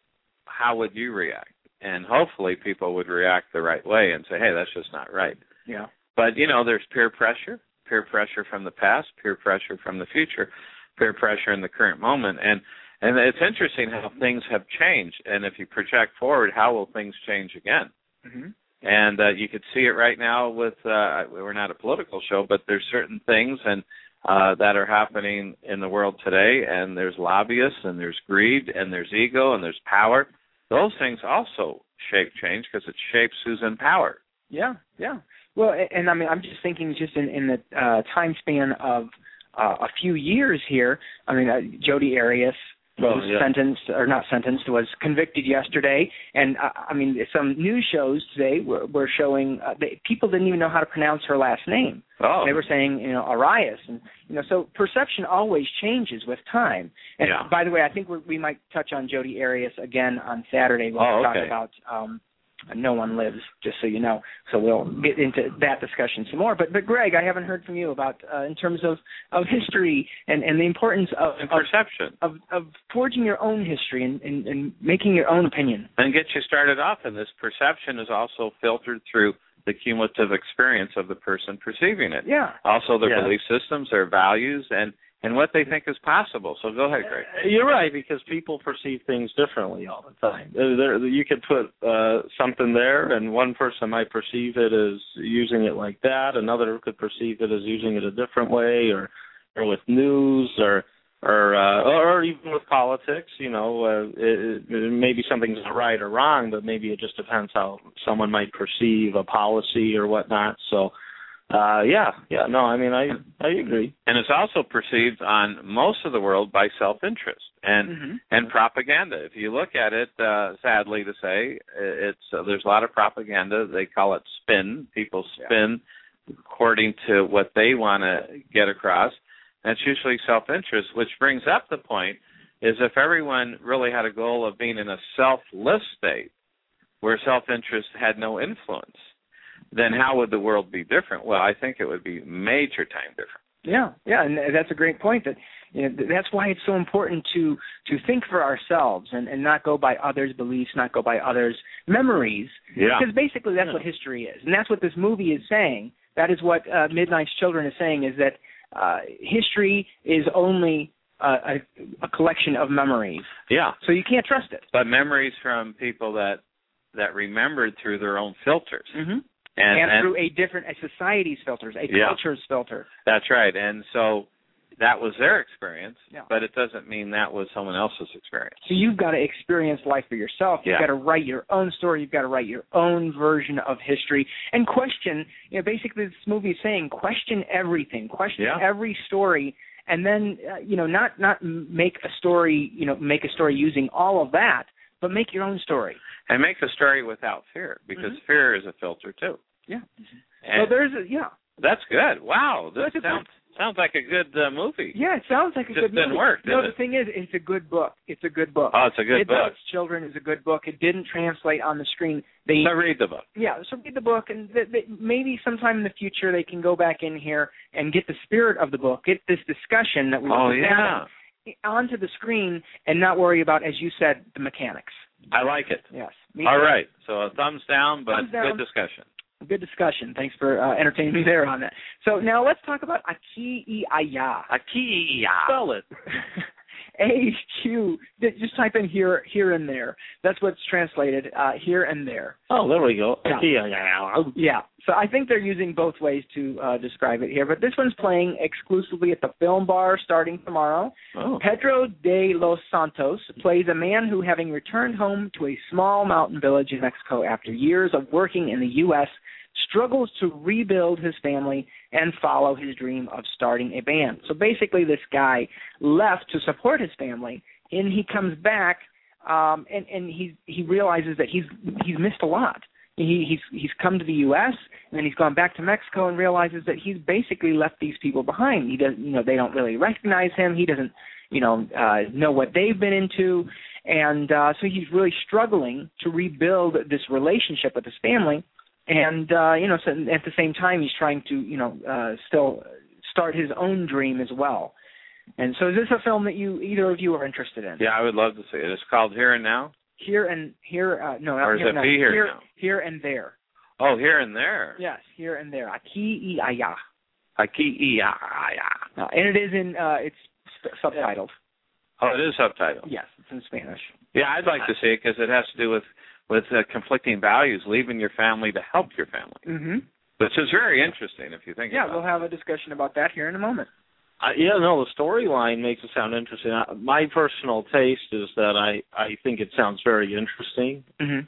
how would you react? And hopefully people would react the right way and say, hey, that's just not right. Yeah. But, you know, there's peer pressure, peer pressure from the past, peer pressure from the future, peer pressure in the current moment, and and it's interesting how things have changed, and if you project forward, how will things change again? Mm-hmm. And uh, you could see it right now with, uh, we're not a political show, but there's certain things and uh, that are happening in the world today, and there's lobbyists, and there's greed, and there's ego, and there's power. Those things also shape change because it shapes who's in power. Yeah, yeah. Well, and, and I mean, I'm just thinking just in, in the uh, time span of uh, a few years here, I mean, uh, Jodi Arias, Oh, was yeah. sentenced, or not sentenced, was convicted yesterday. And, uh, I mean, some news shows today were, were showing uh, they, people didn't even know how to pronounce her last name. Oh. They were saying, you know, Arias. And, you know, so perception always changes with time. And, Yeah. by the way, I think we're, we might touch on Jodi Arias again on Saturday when Oh, we okay. talk about um, No One Lives, just so you know. So we'll get into that discussion some more. But, but Greg, I haven't heard from you about, uh, in terms of, of history and, and the importance of, And of perception. Of, of forging your own history and, and, and making your own opinion. And get you started off, and this perception is also filtered through the cumulative experience of the person perceiving it. Yeah. Also their Yeah. belief systems, their values, and, and what they think is possible. So go ahead, Greg. You're right, because people perceive things differently all the time. There, there- you could put uh, something there, and one person might perceive it as using it like that. Another could perceive it as using it a different way, or or with news, or or uh, or even with politics. You know, uh, it, it, maybe something's not right or wrong, but maybe it just depends how someone might perceive a policy or whatnot. So. Uh, yeah, yeah, no, I mean, I I agree. And it's also perceived on most of the world by self-interest and Mm-hmm. and propaganda. If you look at it, uh, sadly to say, it's uh, there's a lot of propaganda. They call it spin. People spin according to what they want to get across. And it's usually self-interest, which brings up the point is if everyone really had a goal of being in a selfless state where self-interest had no influence, then how would the world be different? Well, I think it would be major time different. Yeah, yeah, and that's a great point. That you know, that's why it's so important to to think for ourselves and, and not go by others' beliefs, not go by others' memories. Yeah. Because basically that's what history is, and that's what this movie is saying. That is what uh, Midnight's Children is saying, is that uh, history is only uh, a, a collection of memories. Yeah. So you can't trust it. But memories from people that that remembered through their own filters. Mm-hmm. And, And, and through a different, a society's filters, a Yeah. culture's filter. that's right. And so that was their experience, Yeah. but it doesn't mean that was someone else's experience. So you've got to experience life for yourself. You've Yeah. got to write your own story. You've got to write your own version of history and question. You know, basically, this movie is saying question everything, question Yeah. every story, and then uh, you know, not not make a story. You know, make a story using all of that, but make your own story. And make the story without fear, because Mhm. fear is a filter too. Yeah. And So there's a yeah. that's good. Wow, this That's a sounds Sounds like a good uh, movie. Yeah, it sounds like a Just good movie. didn't work, did no, it? the thing is, it's a good book. It's a good book. Oh, it's a good Midnight's book. Children is a good book. It didn't translate on the screen. They So read the book. Yeah, so read the book, and th- th- maybe sometime in the future they can go back in here and get the spirit of the book, get this discussion that we Oh, were yeah. having onto the screen, and not worry about, as you said, the mechanics. I like it. Yes. Me All too. right. So a thumbs down, but Thumbs down. good discussion. Good discussion. Thanks for uh, entertaining me there on that. So now let's talk about Aki-i-aya. Aki-i-ya. Spell it. A Q. Just type in here, here and there. That's what's translated. Uh, here and there. Oh, there we go. Yeah. Yeah. Yeah. So I think they're using both ways to uh, describe it here. But this one's playing exclusively at the Film Bar starting tomorrow. Oh. Pedro de los Santos plays a man who, having returned home to a small mountain village in Mexico after years of working in the U S, struggles to rebuild his family and follow his dream of starting a band. So basically this guy left to support his family, and he comes back um, and, and he he realizes that he's he's missed a lot. He, he's he's come to the U S and then he's gone back to Mexico and realizes that he's basically left these people behind. He doesn't, you know, they don't really recognize him. He doesn't, you know, uh, know what they've been into, and uh, so he's really struggling to rebuild this relationship with his family. And, uh, you know, so at the same time, he's trying to, you know, uh, still start his own dream as well. And so is this a film that you, either of you are interested in? Yeah, I would love to see it. It's called Here and Now? Here and, here, uh, no, not Or is here it and now. Be Here here, Now? here and there. Oh, Here and There. Yes, here and there. Aki-i-aya. Aki-i-ya. Uh, and it is in, uh, it's sp- subtitled. Oh, it is subtitled. Yes, it's in Spanish. Yeah, I'd like to see it because it has to do with with uh, conflicting values, leaving your family to help your family, Mm-hmm. which is very interesting if you think Yeah, about we'll have a discussion about that here in a moment. Uh, yeah, no, the storyline makes it sound interesting. Uh, my personal taste is that I, I think it sounds very interesting. Mm-hmm.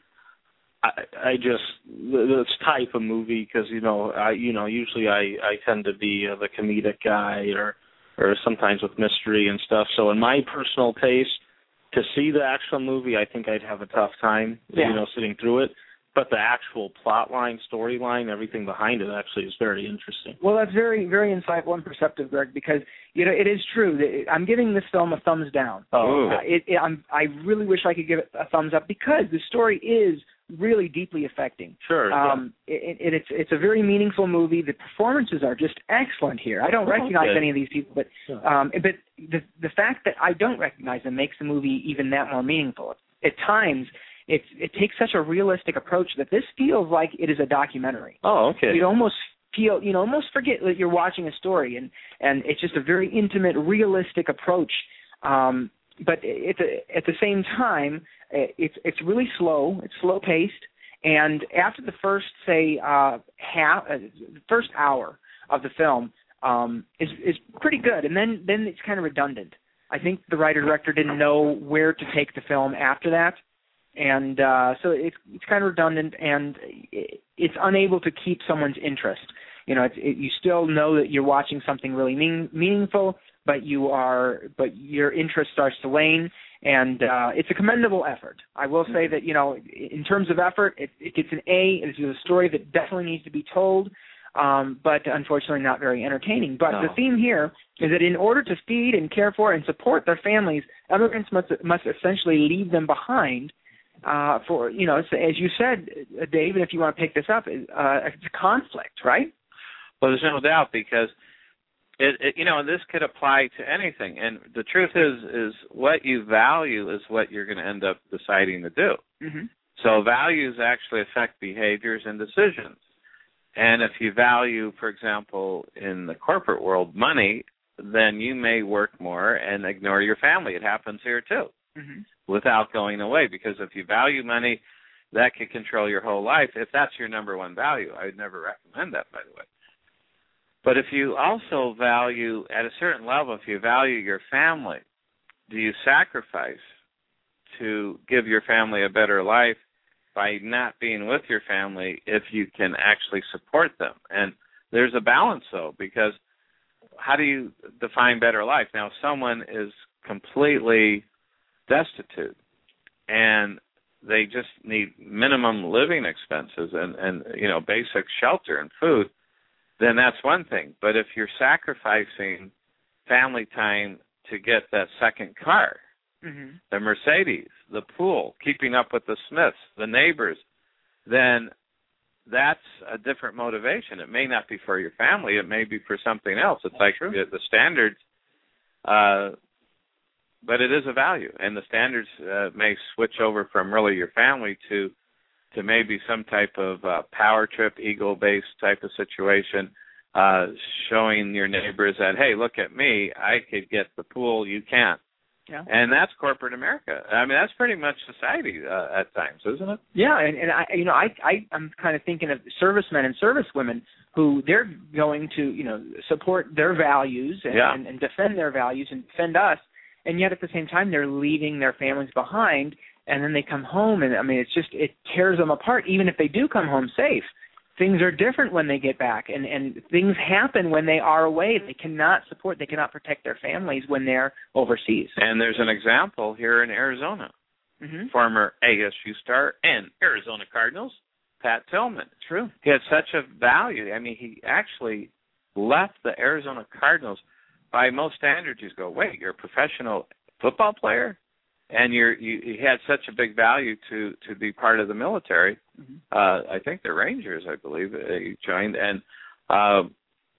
I, I just this type of movie because you know I you know usually I, I tend to be uh, the comedic guy or or sometimes with mystery and stuff. So in my personal taste, to see the actual movie, I think I'd have a tough time, Yeah. you know, sitting through it. But the actual plot line, storyline, everything behind it actually is very interesting. Well, that's very, very insightful and perceptive, Greg, because, you know, it is true. That I'm giving this film a thumbs down. Oh, Uh, it, it, I'm, I really wish I could give it a thumbs up because the story is really deeply affecting. Sure. Um, it, it, it's it's a very meaningful movie. The performances are just excellent here. I don't Oh, recognize okay. any of these people, but Yeah. um, but the the fact that I don't recognize them makes the movie even that more meaningful. At times, it it takes such a realistic approach that this feels like it is a documentary. Oh, okay. You'd almost feel, you know, almost forget that you're watching a story, and and it's just a very intimate, realistic approach. Um, but at the at the same time, it's it's really slow. It's slow paced, and after the first say uh, half, uh, first hour of the film um, is is pretty good, and then then it's kind of redundant. I think the writer director didn't know where to take the film after that, and uh, so it's it's kind of redundant, and it, it's unable to keep someone's interest. You know, it's, it, you still know that you're watching something really mean, meaningful, but you are, but your interest starts to wane, and uh, it's a commendable effort. I will say that, you know, in terms of effort, it, it gets an A. It's a story that definitely needs to be told, um, but unfortunately not very entertaining. But No. the theme here is that in order to feed and care for and support their families, immigrants must must essentially leave them behind. Uh, for you know, as you said, Dave, and if you want to pick this up, uh, it's a conflict, right? Well, there's no doubt because it, it, you know, this could apply to anything. And the truth is, is what you value is what you're going to end up deciding to do. Mm-hmm. So values actually affect behaviors and decisions. And if you value, for example, in the corporate world, money, then you may work more and ignore your family. It happens here too, Mm-hmm. without going away. Because if you value money, that could control your whole life. If that's your number one value, I would never recommend that, by the way. But if you also value, at a certain level, if you value your family, do you sacrifice to give your family a better life by not being with your family if you can actually support them? And there's a balance, though, because how do you define better life? Now, if someone is completely destitute and they just need minimum living expenses and, and you know, basic shelter and food, then that's one thing. But if you're sacrificing family time to get that second car, mm-hmm. the Mercedes, the pool, keeping up with the Smiths, the neighbors, then that's a different motivation. It may not be for your family. It may be for something else. It's that's like the, the standards, uh, but it is a value. And the standards uh, may switch over from really your family to to maybe some type of uh, power trip, ego-based type of situation, uh, showing your neighbors that, hey, look at me, I could get the pool, you can't. Yeah. And that's corporate America. I mean, that's pretty much society uh, at times, isn't it? Yeah, and, and I, you know, I, I, I'm kind of thinking of servicemen and servicewomen who they're going to, you know, support their values and, yeah. and, and defend their values and defend us, and yet at the same time they're leaving their families behind, and then they come home, and I mean, it's just, it tears them apart, even if they do come home safe. Things are different when they get back, and, and things happen when they are away. They cannot support, they cannot protect their families when they're overseas. And there's an example here in Arizona. Mm-hmm. Former A S U star and Arizona Cardinals, Pat Tillman. True. He had such a value. I mean, he actually left the Arizona Cardinals. By most standards, you go, wait, you're a professional football player? And you're, you, you had such a big value to, to be part of the military. Mm-hmm. Uh, I think the Rangers, I believe, uh, you joined. And, uh,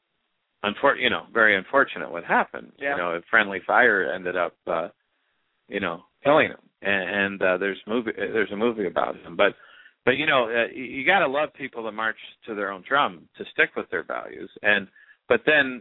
unfor- you know, very unfortunate what happened. Yeah. You know, a friendly fire ended up, uh, you know, killing him. And, and uh, there's movie, there's a movie about him. But, but you know, uh, you, you got to love people that march to their own drum, to stick with their values. And but then,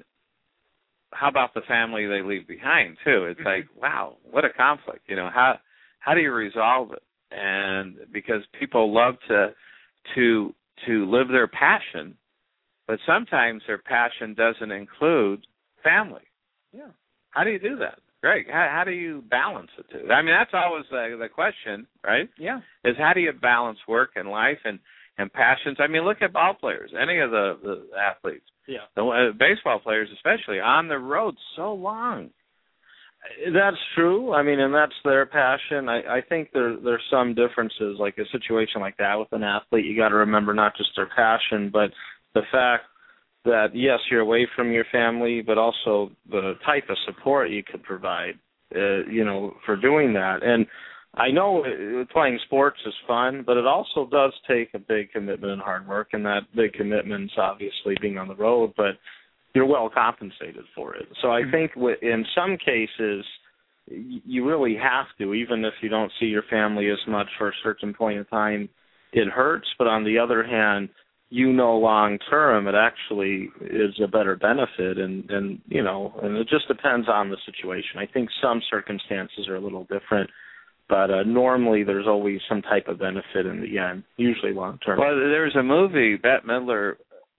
how about the family they leave behind too? It's like, wow, what a conflict. You know, how how do you resolve it? And because people love to to to live their passion, but sometimes their passion doesn't include family. Yeah. How do you do that? Greg, how, how do you balance the two? I mean, that's always the, the question, right? Yeah. Is how do you balance work and life and, and passions? I mean, look at ball players, any of the, the athletes. Yeah, the uh, baseball players especially, on the road so long. That's true. I mean, and that's their passion. I, I think there there's some differences, like a situation like that with an athlete. You got to remember not just their passion, but the fact that, yes, you're away from your family, but also the type of support you could provide, uh, you know, for doing that. And I know playing sports is fun, but it also does take a big commitment and hard work, and that big commitment's obviously being on the road, but you're well compensated for it. So I think in some cases you really have to, even if you don't see your family as much for a certain point in time, it hurts, but on the other hand, you know long term it actually is a better benefit, and, and you know, and it just depends on the situation. I think some circumstances are a little different. But uh, normally there's always some type of benefit in the end, usually long-term. Well, there was a movie, Bette Midler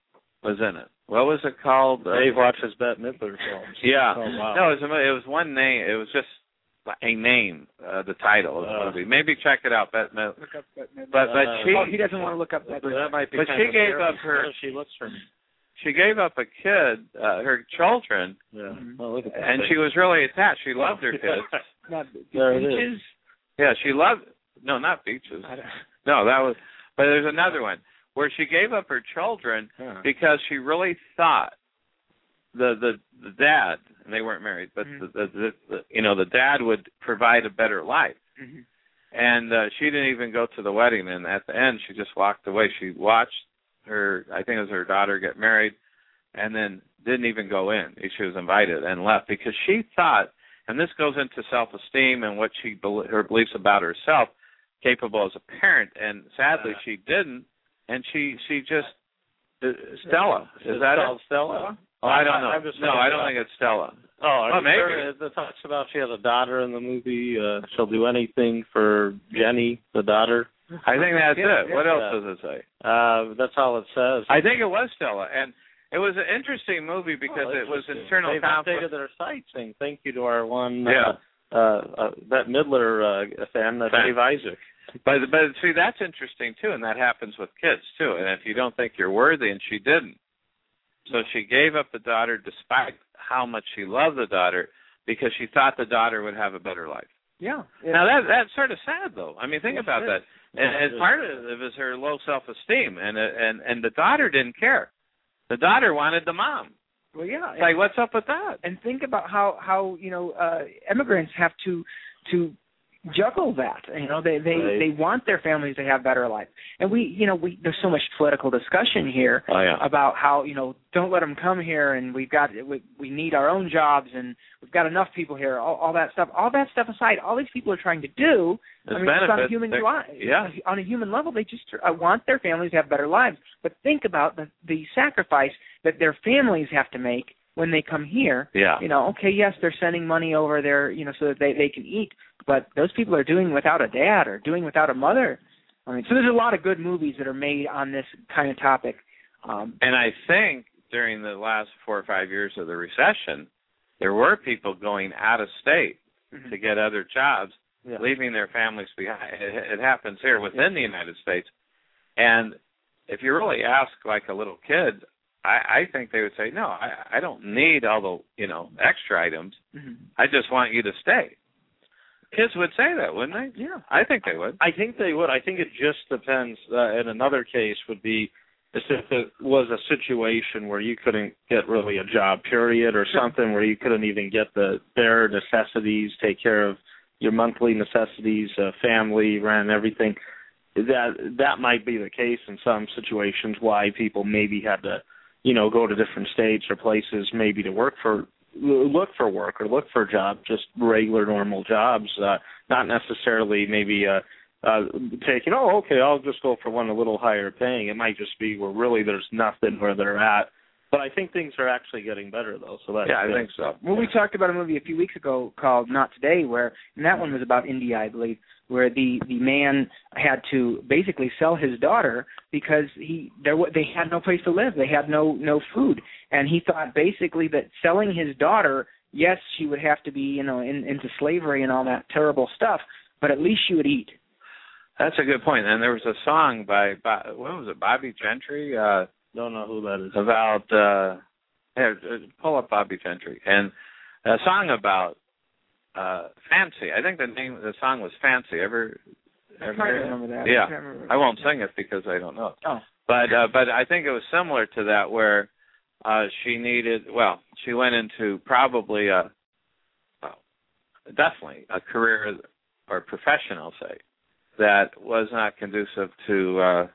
was in it. What was it called? Dave watches Bette Midler films. Yeah. Oh, wow. No, it was, a, it was one name. It was just a name, uh, the title of the uh, movie. Maybe check it out, Bette Midler. Look up Bette Midler. But, but uh, she, oh, he doesn't want to look up Bette Midler. That might be but she gave up her... She looks for me. She gave up a kid, uh, her children, yeah. well, look at that and thing. she was really attached. She loved her kids. Not there it beaches. is. Yeah, she loved, no, not beaches. No, that was, but there's another one where she gave up her children yeah. because she really thought the, the the dad, and they weren't married, but mm-hmm. the, the, the, the you know, the dad would provide a better life. Mm-hmm. And uh, she didn't even go to the wedding, and at the end she just walked away. She watched her, I think it was her daughter, get married, and then didn't even go in. She was invited and left because she thought, and this goes into self-esteem and what she her beliefs about herself, capable as a parent. And sadly, uh, she didn't. And she she just uh, Stella is, is that it? Stella? Oh, I don't know. I'm just no, I don't think it's Stella. Oh, are oh you maybe sure? It talks about she has a daughter in the movie. Uh, she'll do anything for Jenny, the daughter. I think that's yeah, it. Yeah, what else yeah. does it say? Uh, that's all it says. I think it was Stella, and it was an interesting movie because oh, it was internal They've conflict. updated their site saying thank you to our one yeah. uh, uh, uh, Bette Midler uh, fan, uh, Dave Isaac. But but see, that's interesting too, and that happens with kids too. And if you don't think you're worthy, and she didn't, so she gave up the daughter despite how much she loved the daughter because she thought the daughter would have a better life. Yeah. Now that that's sort of sad though. I mean, think yes, about that. And, and part of it was her low self-esteem, and and and the daughter didn't care. The daughter wanted the mom. Well, yeah. It's like, what's up with that? And think about how how you know uh, immigrants have to to juggle that. You know, they they right. they want their families to have better lives. And we, you know, we there's so much political discussion here oh, yeah. about how, you know, don't let them come here, and we've got we, we need our own jobs, and we've got enough people here. All, all that stuff. All that stuff aside, all these people are trying to do. It's I mean, it's on a benefit. human They're, li- yeah. on a human level, they just uh, want their families to have better lives. But think about the the sacrifice that their families have to make when they come here. Yeah. You know, okay, yes, they're sending money over there, you know, so that they, they can eat, but those people are doing without a dad or doing without a mother. I mean, so there's a lot of good movies that are made on this kind of topic. Um, and I think during the last four or five years of the recession, there were people going out of state mm-hmm. to get other jobs, yeah. leaving their families behind. It, it happens here within the United States. And if you really ask like a little kid, I, I think they would say, no, I, I don't need all the, you know, extra items. Mm-hmm. I just want you to stay. Kids would say that, wouldn't they? Yeah. I think they would. I think they would. I think it just depends. Uh, in another case would be if it was a situation where you couldn't get really a job, period, or something where you couldn't even get the bare necessities, take care of your monthly necessities, uh, family, rent, everything. That that might be the case in some situations why people maybe had to, you know, go to different states or places maybe to work for, look for work or look for a job, just regular normal jobs, uh, not necessarily maybe uh, uh, taking, oh, okay, I'll just go for one a little higher paying. It might just be where really there's nothing where they're at. But I think things are actually getting better, though. So that's yeah, I good. think so. Well, we talked about a movie a few weeks ago called Not Today, where, and that one was about India, I believe, where the, the man had to basically sell his daughter because he there they had no place to live, they had no no food, and he thought basically that selling his daughter, yes, she would have to be, you know, in, into slavery and all that terrible stuff, but at least she would eat. That's a good point. And there was a song by, by what was it, Bobby Gentry? Uh, Don't know who that is. About uh, here, pull up Bobby Gentry, and a song about uh, Fancy. I think the name of the song was Fancy. Ever? I ever can't remember that. Yeah, I, can't remember. I won't sing it because I don't know. Oh, but uh, but I think it was similar to that where uh, she needed. Well, she went into probably a uh, definitely a career or profession, I'll say, that was not conducive to uh,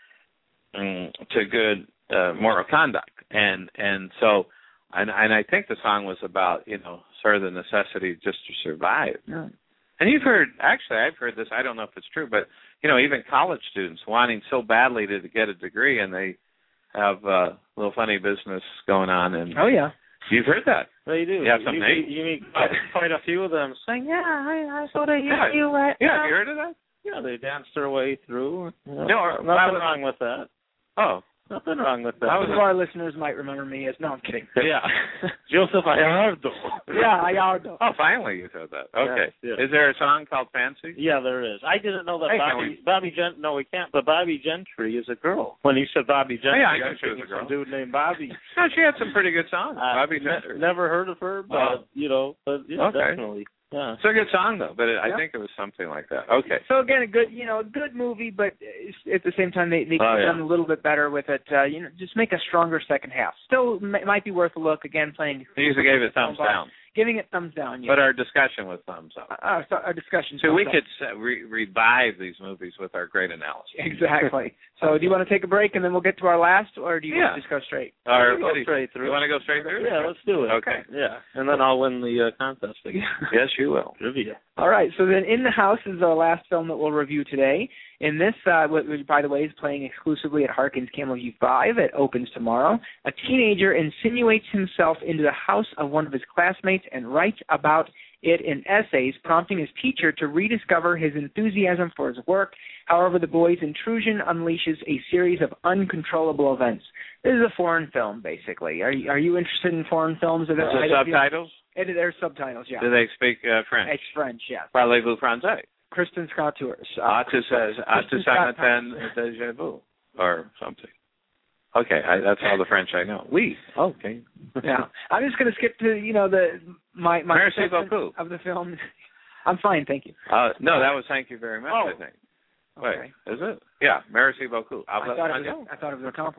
to good uh, moral conduct, and and so and and I think the song was about, you know, sort of the necessity just to survive. Yeah. And you've heard, actually, I've heard this. I don't know if it's true, but you know, even college students wanting so badly to, to get a degree, and they have uh, a little funny business going on. And oh yeah, you've heard that. They do. You have some you, names? you, you meet quite a few of them saying, "Yeah, I, I sort of yeah. you right." Yeah, have you heard of that? Yeah, they dance their way through. You know, no, nothing was, wrong with that. Oh. Nothing wrong with that. Some of our listeners might remember me as, no, I'm kidding. Yeah. Joseph Ayardo. Yeah, Ayardo. Oh, finally you said that. Okay. Yes, yes. Is there a song called Fancy? Yeah, there is. I didn't know that hey, Bobby, we... Bobby Gent, no, we can't, but Bobby Gentry is a girl. When you said Bobby Gentry, oh, yeah, I knew I she was a girl. Some dude named Bobby. No, she had some pretty good songs. Uh, Bobby Gentry. Ne- never heard of her, but, oh. you know, but yeah, okay. definitely. Yeah. It's a good song, though, but it, yeah. I think it was something like that. Okay. So, again, a good, you know, a good movie, but at the same time, they, they could oh, have yeah. done a little bit better with it. Uh, you know, just make a stronger second half. Still m- might be worth a look, again, playing. You usually gave it thumbs down. Giving it thumbs down, yeah. But our discussion was thumbs up. Uh, so our discussion. So we up. could uh, re- revive these movies with our great analysis. Exactly. So do you want to take a break and then we'll get to our last, or do you yeah. want to just go straight? Or, go straight through. You want to go straight through? Yeah, let's do it. Okay. Yeah, and then I'll win the uh, contest again. Yes, you will. Trivia. All right, so then In the House is our last film that we'll review today. In this, uh, which, by the way, is playing exclusively at Harkins Camel View five. It opens tomorrow. A teenager insinuates himself into the house of one of his classmates and writes about it in essays, prompting his teacher to rediscover his enthusiasm for his work. However, the boy's intrusion unleashes a series of uncontrollable events. This is a foreign film, basically. Are you, are you interested in foreign films? Are there Is there subtitles? It, there's subtitles, yeah. Do they speak uh, French? It's French, yes. Parlez-vous français? Kristen Scott Tours. Ah, tu sais, ah, tu sais matin déjà vu, or something. Okay, I, that's all the French I know. Oui. Okay. Yeah, I'm just going to skip to, you know, the my my Merci assessment beaucoup. of the film. I'm fine, thank you. Uh, no, that was thank you very much. Oh. I think. Wait, Okay. is it? Yeah, merci beaucoup. I thought, it was, I thought it was a compliment.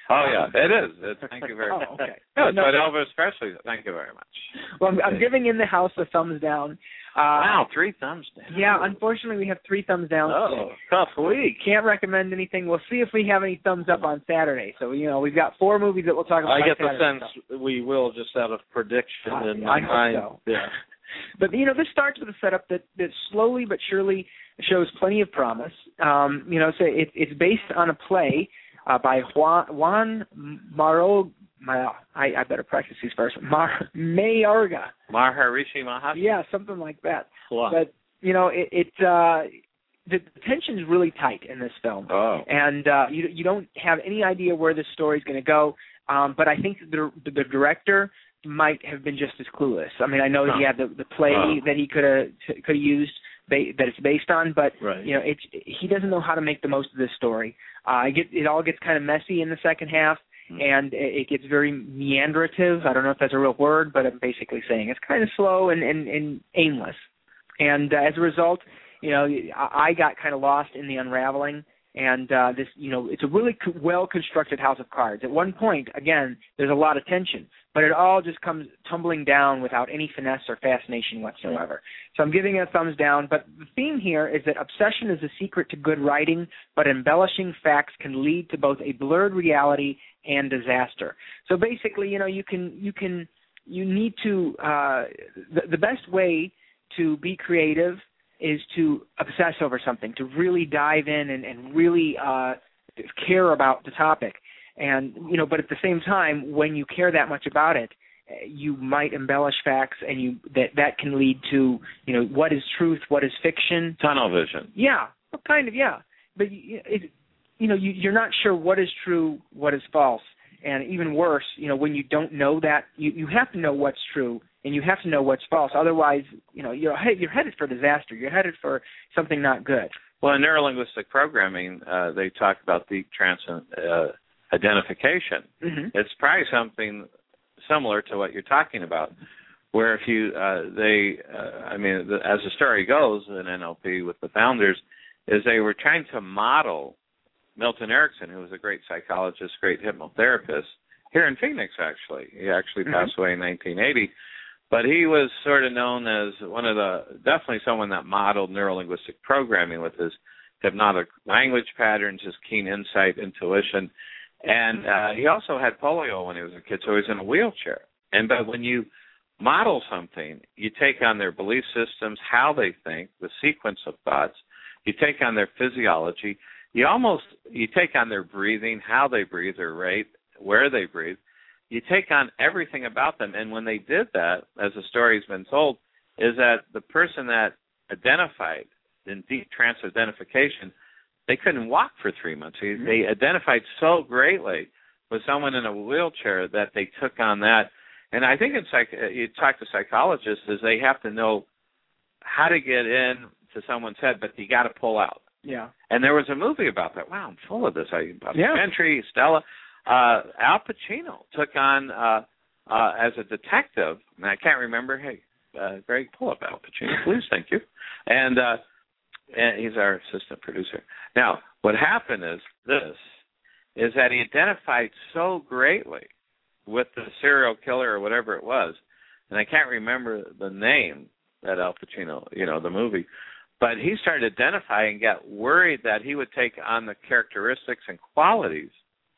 Oh, yeah, it is. It's, thank you very much. Oh, okay. No, No, but Elvis Presley, thank you very much. Well, I'm, I'm giving In the House a thumbs down. Uh, wow, three thumbs down. Yeah, unfortunately, we have three thumbs down. Oh, tough week. Can't recommend anything. We'll see if we have any thumbs up on Saturday. So, you know, we've got four movies that we'll talk about. I get Saturday, the sense so. we will, just out of prediction. I, in I my hope mind. so. Yeah. But, you know, this starts with a setup that, that slowly but surely shows plenty of promise. Um, you know, so it, it's based on a play uh, by Juan, Juan Maro. My, I, I better practice these first. Mar, Mayorga. Maharishi Mahesh. Yeah, something like that. Wow. But, you know, it, it uh, the tension's really tight in this film. Oh. And uh, you, you don't have any idea where this story's going to go. Um, but I think the, the director might have been just as clueless. I mean, I know that he had the, the play Oh. that he could have could have used ba- that it's based on, but Right. you know, it's he doesn't know how to make the most of this story. Uh, it, get, it all gets kind of messy in the second half, Hmm. and it, it gets very meanderative. I don't know if that's a real word, but I'm basically saying it's kind of slow and, and, and aimless. And uh, as a result, you know, I, I got kind of lost in the unraveling. And uh, this, you know, it's a really co- well-constructed house of cards. At one point, again, there's a lot of tension, but it all just comes tumbling down without any finesse or fascination whatsoever. So I'm giving it a thumbs down. But the theme here is that obsession is the secret to good writing, but embellishing facts can lead to both a blurred reality and disaster. So basically, you know, you can, you can, you need to. Uh, the, the best way to be creative is to obsess over something, to really dive in and, and really uh, care about the topic. And, you know, but at the same time, when you care that much about it, you might embellish facts, and you that, that can lead to, you know, what is truth, what is fiction. Tunnel vision. Yeah, well, kind of, yeah. But, it, you know, you, you're not sure what is true, what is false. And even worse, you know, when you don't know that, you, you have to know what's true, and you have to know what's false. Otherwise, you know, you're you're headed for disaster. You're headed for something not good. Well, in neurolinguistic programming, uh, they talk about deep trance uh, identification. Mm-hmm. It's probably something similar to what you're talking about, where if you, uh, they, uh, I mean, the, as the story goes in N L P with the founders, is they were trying to model Milton Erickson, who was a great psychologist, great hypnotherapist, here in Phoenix, actually. He actually passed mm-hmm. away in nineteen eighty. But he was sort of known as one of the, definitely someone that modeled neurolinguistic programming with his hypnotic language patterns, his keen insight, intuition. And uh, he also had polio when he was a kid, so he was in a wheelchair. And but when you model something, you take on their belief systems, how they think, the sequence of thoughts. You take on their physiology. You almost, you take on their breathing, how they breathe, their rate, where they breathe. You take on everything about them. And when they did that, as the story's been told, is that the person that identified in deep trance identification, they couldn't walk for three months. Mm-hmm. They identified so greatly with someone in a wheelchair that they took on that. And I think in psych, you talk to psychologists, is they have to know how to get in to someone's head, but you got to pull out. Yeah. And there was a movie about that. Wow, I'm full of this. I, yeah. Gentry, Stella. Uh, Al Pacino took on uh, uh, as a detective, and I can't remember. Hey, uh, Greg, pull up Al Pacino, please. Thank you. And, uh, and he's our assistant producer. Now, what happened is this, is that he identified so greatly with the serial killer or whatever it was, and I can't remember the name that Al Pacino, you know, the movie, but he started identifying and got worried that he would take on the characteristics and qualities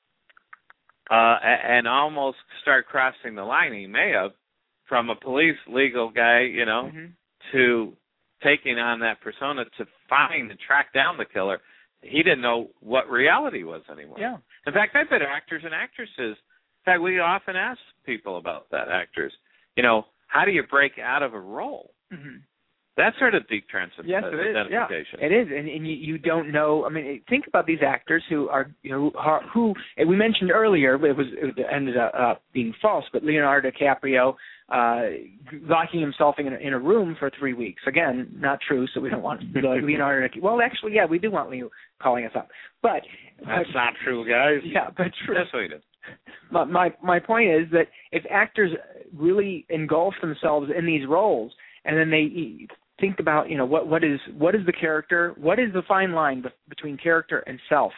Uh, and almost start crossing the line, he may have, from a police legal guy, you know, mm-hmm. to taking on that persona to find and track down the killer. He didn't know what reality was anymore. Yeah. In fact, I bet actors and actresses, in fact, we often ask people about that, actors, you know, how do you break out of a role? Mm-hmm. That's sort of deep trance yes, it is. identification. Yeah, it is, and, and you, you don't know. I mean, think about these actors who are, you know, who, who we mentioned earlier. It was it ended up uh, being false, but Leonardo DiCaprio uh, locking himself in a, in a room for three weeks. Again, not true. So we don't want like Leonardo. Well, actually, yeah, we do want Leo calling us up, but that's uh, not true, guys. Yeah, but true. That's what he did. My, my my point is that if actors really engulf themselves in these roles, and then they think about, you know, what what is what is the character, what is the fine line be- between character and self.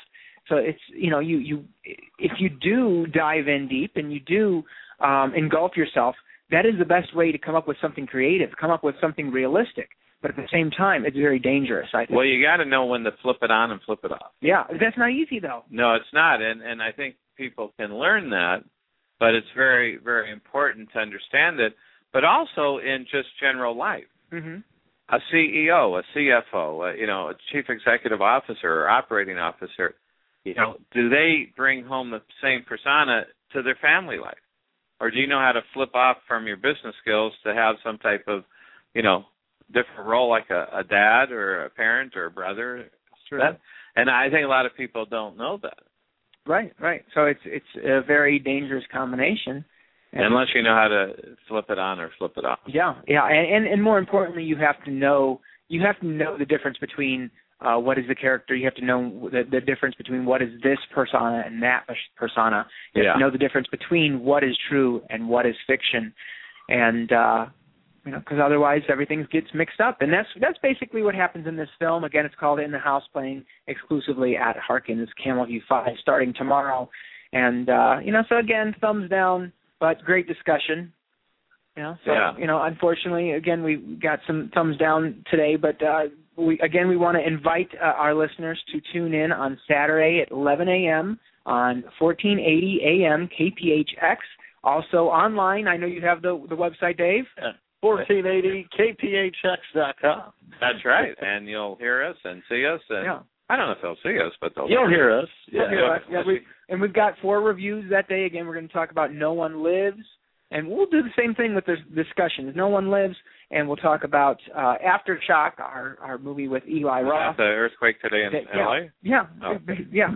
So it's, you know, you, you if you do dive in deep and you do um, engulf yourself, that is the best way to come up with something creative, come up with something realistic. But at the same time, it's very dangerous, I think. Well, you got to know when to flip it on and flip it off. Yeah, that's not easy, though. No, it's not, and and I think people can learn that, but it's very, very important to understand it, but also in just general life. Mm-hmm. A C E O, a C F O, a, you know, a chief executive officer or operating officer, you know, do they bring home the same persona to their family life? Or do you know how to flip off from your business skills to have some type of, you know, different role, like a, a dad or a parent or a brother? True. That, and I think a lot of people don't know that. Right, right. So it's it's a very dangerous combination. And unless you know how to flip it on or flip it off. Yeah, yeah, and, and and more importantly, you have to know you have to know the difference between uh, what is the character. You have to know the, the difference between what is this persona and that persona. You have yeah. to know the difference between what is true and what is fiction, and uh, you know, because otherwise everything gets mixed up. And that's that's basically what happens in this film. Again, it's called In the House, playing exclusively at Harkins Camel View Five, starting tomorrow. And uh, you know, so again, thumbs down. But great discussion. You know, so, yeah. you know, unfortunately, again, we got some thumbs down today. But, uh, we again, we want to invite uh, our listeners to tune in on Saturday at eleven a.m. on fourteen eighty A M K P H X. Also online, I know you have the the website, Dave. Yeah. fourteen eighty K P H X dot com. That's right. And you'll hear us and see us. And yeah. I don't know if they'll see us, but they'll You'll hear us. You'll Yeah. hear us. Yeah, we, and we've got four reviews that day. Again, we're going to talk about No One Lives, and we'll do the same thing with this discussion. No One Lives, and we'll talk about uh, Aftershock, our our movie with Eli Roth. The earthquake today in yeah, L A? Yeah, oh. yeah.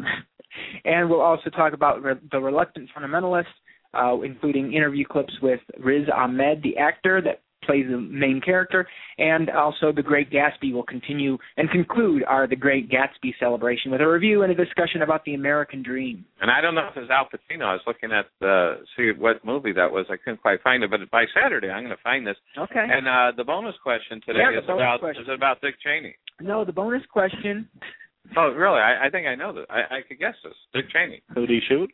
And we'll also talk about re- The Reluctant Fundamentalist, uh, including interview clips with Riz Ahmed, the actor that plays the main character, and also The Great Gatsby will continue and conclude our The Great Gatsby celebration with a review and a discussion about the American dream. And I don't know if it's Al Pacino. I was looking at the see what movie that was. I couldn't quite find it, but by Saturday I'm going to find this. Okay. And uh, the bonus question today yeah, is about question. is it about Dick Cheney? No, the bonus question. Oh, really? I, I think I know that. I, I could guess this. Dick Cheney. Who'd he shoot?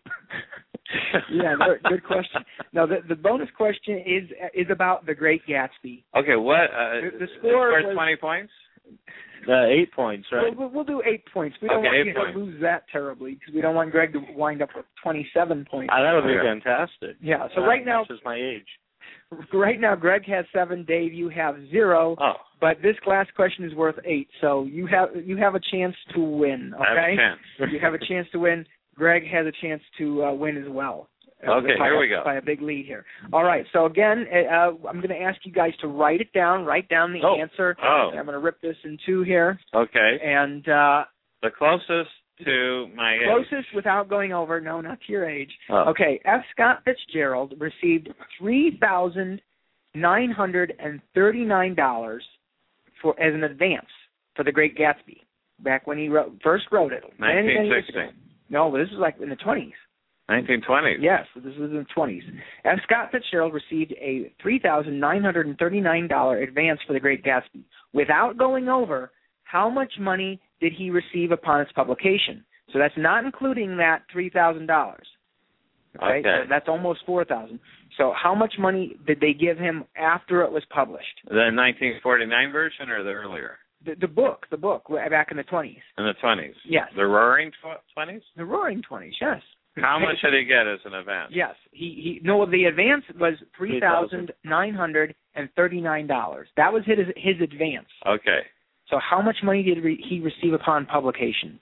yeah, good question. No, the the bonus question is is about The Great Gatsby. Okay, what? Uh, the, the score was was twenty points. Uh, eight points, right? We'll, we'll do eight points. We don't okay, want you points. to lose that terribly because we don't want Greg to wind up with twenty-seven points. Uh, that would be okay. fantastic. Yeah. So uh, right now, this is my age. Right now, Greg has seven. Dave, you have zero. Oh. But this last question is worth eight, so you have you have a chance to win. Okay. I have a chance. You have a chance to win. Greg has a chance to uh, win as well. Okay, by, here we go. By a big lead here. All right, so again, uh, I'm going to ask you guys to write it down. Write down the oh. answer. Oh. I'm going to rip this in two here. Okay. And uh, the closest to my age. Closest without going over. No, not to your age. Oh. Okay. F. Scott Fitzgerald received three thousand nine hundred and thirty-nine dollars for as an advance for The Great Gatsby back when he wrote, first wrote it. nineteen sixty. No, this was like in the twenties. nineteen twenties. Yes, this was in the twenties. F. Scott Fitzgerald received a three thousand nine hundred and thirty-nine dollars advance for The Great Gatsby. Without going over, how much money did he receive upon its publication? So that's not including that three thousand dollars. Okay, okay. So that's almost four thousand dollars. So how much money did they give him after it was published? The nineteen forty-nine version or the earlier? The, the book, the book, back in the twenties. In the twenties? Yes. The Roaring twenties? The Roaring twenties, yes. How much did he get as an advance? Yes. He, he no, the advance was three thousand nine hundred thirty-nine dollars. That was his, his advance. Okay. So how much money did re- he receive upon publication?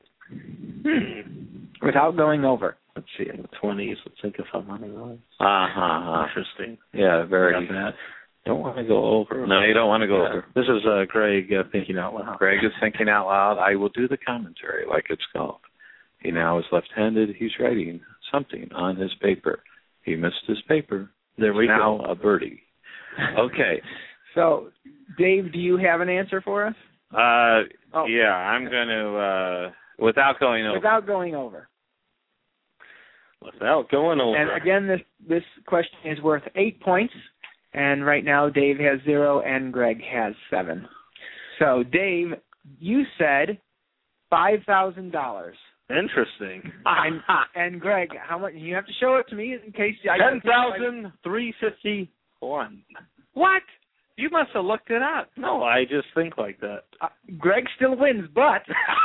Hmm. Without going over. Let's see, in the twenties, let's think of how money was. Uh-huh. Interesting. Yeah, very. That. Don't want to go over. No, you don't want to go yeah. over. This is uh, Greg uh, thinking out loud. Greg is thinking out loud. I will do the commentary like it's called. He now is left-handed. He's writing something on his paper. He missed his paper. There we now go. a birdie. Okay. So, Dave, do you have an answer for us? Uh, oh. Yeah, I'm going to, uh, without going over. Without going over. Without going over. And again, this this question is worth eight points. And right now, Dave has zero and Greg has seven. So, Dave, you said five thousand dollars. Interesting. And, and Greg, how much? You have to show it to me in case I ten thousand three fifty one. What? You must have looked it up. No, I just think like that. Uh, Greg still wins, but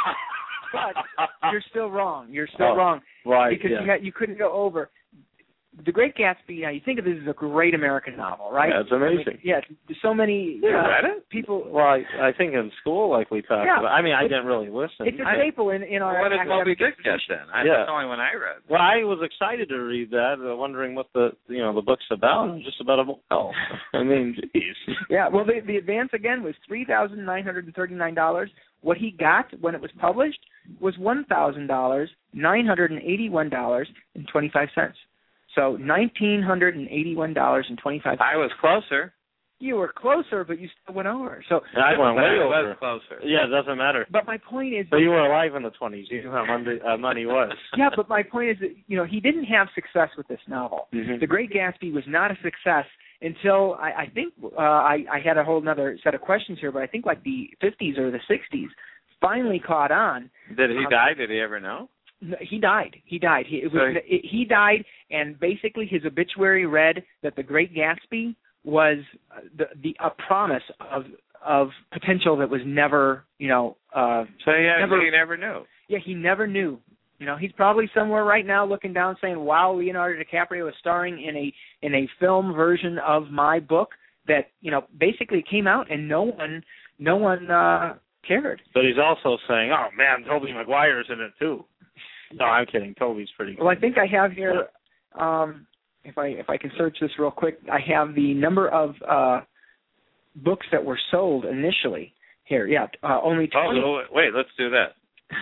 but you're still wrong. You're still oh, wrong right? Because yeah. you got, you couldn't go over. The Great Gatsby, now you think of this as a great American novel, right? Yeah, it's amazing. I mean, yeah, so many you uh, read it? people. Well, I, I think in school, like we talked yeah, about. I mean, I didn't really listen. It's a I, staple in, in our well, what did Moby academic Dick get institution. then? I, yeah. That's the only one I read. Well, I was excited to read that, uh, wondering what the you know the book's about. Just about a well, I mean, geez. Yeah, well, the, the advance again was three thousand nine hundred and thirty nine dollars. What he got when it was published was one thousand dollars, nine hundred and eighty one dollars and twenty five cents. So one thousand nine hundred and eighty one dollars and twenty five cents. I was closer. You were closer, but you still went over. So I went way I over. was closer. Yeah, it doesn't matter. But my point is, but you were alive in the twenties. You knew how money, uh, money was. Yeah, but my point is that you know he didn't have success with this novel. Mm-hmm. The Great Gatsby was not a success until I, I think uh, I, I had a whole other set of questions here, but I think like the fifties or the sixties finally caught on. Did he um, die? Did he ever know? No, he died. He died. He, it was, so it, he died, and basically his obituary read that The Great Gatsby was the, the a promise of of potential that was never, you know. Uh, so yeah, never, he never knew. Yeah, he never knew. You know, he's probably somewhere right now looking down, saying, "Wow, Leonardo DiCaprio is starring in a in a film version of my book that you know basically came out and no one no one uh, cared." But he's also saying, "Oh man, Tobey Maguire's in it too." No, I'm kidding. Toby's pretty good. Well, I think I have here, um, if I if I can search this real quick, I have the number of uh, books that were sold initially. Here, yeah, uh, only twenty. Oh, wait, let's do that.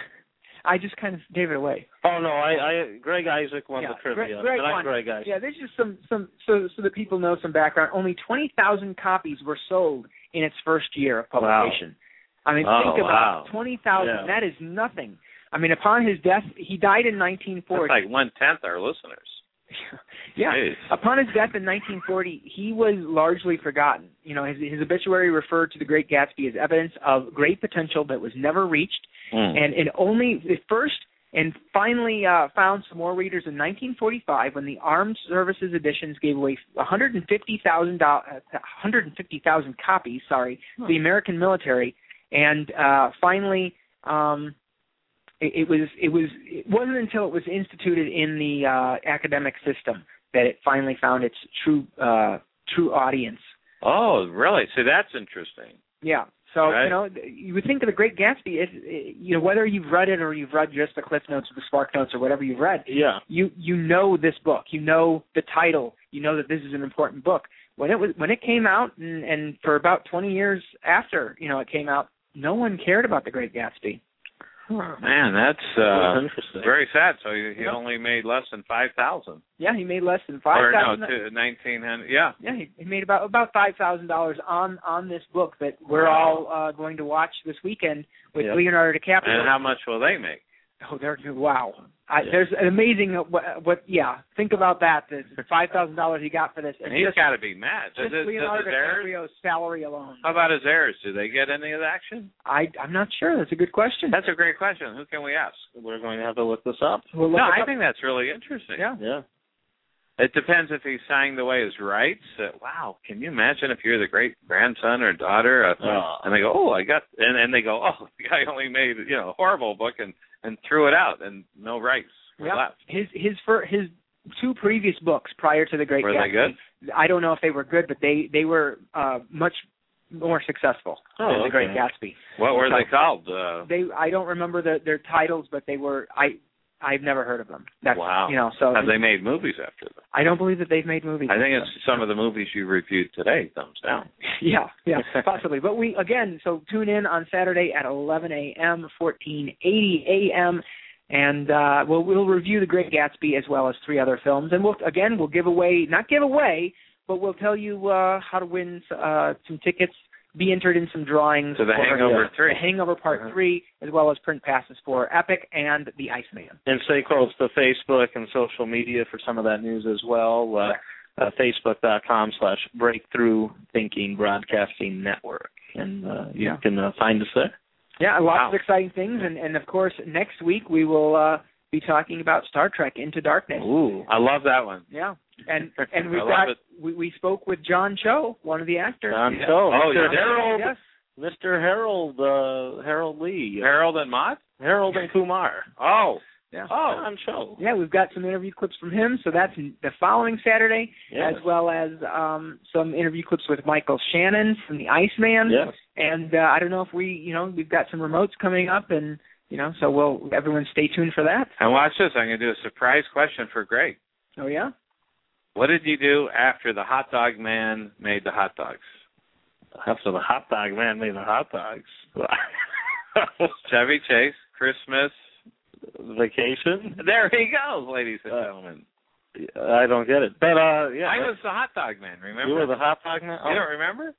I just kind of gave it away. Oh no, I, I Greg Isaac won yeah, the trivia. Greg, Greg Not won. Greg Isaac. Yeah, this is some some so so that people know some background. Only twenty thousand copies were sold in its first year of publication. Wow. I mean, oh, think wow. about twenty thousand. Yeah. That is nothing. I mean, upon his death, he died in nineteen forty. That's like one-tenth our listeners. yeah. Jeez. Upon his death in nineteen forty, he was largely forgotten. You know, his, his obituary referred to The Great Gatsby as evidence of great potential that was never reached, mm. and it only it first and finally uh, found some more readers in nineteen forty-five when the Armed Services Editions gave away one hundred fifty thousand uh, one hundred fifty thousand copies. Sorry, huh. to the American military, and uh, finally. Um, It, it was. It was. It wasn't until it was instituted in the uh, academic system that it finally found its true, uh, true audience. Oh, really? See, that's interesting. Yeah. So right. you know, you would think of The Great Gatsby. It, it, you know, whether you've read it or you've read just the Cliff Notes or the Spark Notes or whatever you've read. Yeah. You you know this book. You know the title. You know that this is an important book. When it was when it came out, and, and for about twenty years after you know it came out, no one cared about The Great Gatsby. Man, that's uh, interesting. Very sad. So he, he yeah. only made less than five thousand. Yeah, he made less than five Or thousand. no, to nineteen hundred. Yeah. Yeah, he, he made about about five thousand dollars on on this book that we're all uh, going to watch this weekend with yep. Leonardo DiCaprio. And how much will they make? Oh, they're wow. I, Yeah. There's an amazing uh, what, what. Yeah, think about that. The five thousand dollars he got for this. And he's just, got to be mad. Does, just does, Leonardo does his heirs, DiCaprio's salary alone. how about his heirs? Do they get any of the action? I I'm not sure. That's a good question. That's a great question. Who can we ask? We're going to have to look this up. We'll look No, it I up. think that's really interesting. Yeah. Yeah. It depends if he's signed away his rights. Uh, wow, can you imagine if you're the great grandson or daughter, uh, Oh. and they go, oh, I got, and, and they go, oh, the guy only made you know a horrible book and and threw it out and no rights were Yep. left. His his fir- his two previous books prior to The Great Were Gatsby. they good? I don't know if they were good, but they they were uh, much more successful Oh, than The okay. Great Gatsby. What were So, they called? Uh, They I don't remember the, their titles, but they were I I've never heard of them. That's, wow. You know, so have they made movies after them? I don't believe that they've made movies. I think it's some of the movies you reviewed today. Thumbs down. yeah, yeah, possibly. But we again, so tune in on Saturday at eleven a.m., fourteen eighty a.m. And uh, we'll we'll review The Great Gatsby as well as three other films, and we'll again we'll give away not give away, but we'll tell you uh, how to win uh, some tickets, be entered in some drawings To The for Hangover uh, three. The Hangover Part Uh-huh. Three, as well as print passes for Epic and The Iceman. And stay close to Facebook and social media for some of that news as well. Uh, uh, Facebook.com slash Breakthrough Thinking Broadcasting Network. And uh, you Yeah. can uh, find us there. Yeah, lots Wow. of exciting things, and, and of course, next week we will uh, be talking about Star Trek Into Darkness. Ooh, I love that one. Yeah, and and we've I love got it. we, we spoke with John Cho, one of the actors. John yeah. Cho. Oh, Mister yeah. Harold. Yes. Mister Harold. Uh, Harold Lee. Harold and Maude? Harold and Kumar. Oh. Yeah. Oh. John Cho. Yeah, we've got some interview clips from him, so that's the following Saturday, Yes. as well as um, some interview clips with Michael Shannon from the Iceman. Yes. And uh, I don't know if we, you know, we've got some remotes coming up, and you know, so we'll everyone stay tuned for that. And watch this. I'm going to do a surprise question for Greg. Oh yeah. What did you do after the hot dog man made the hot dogs? After the hot dog man made the hot dogs. Chevy Chase, Christmas. Vacation. There he goes, ladies and Uh, gentlemen. I don't get it. But, uh, yeah. I was the hot dog man, remember? You were the hot dog man? You don't remember?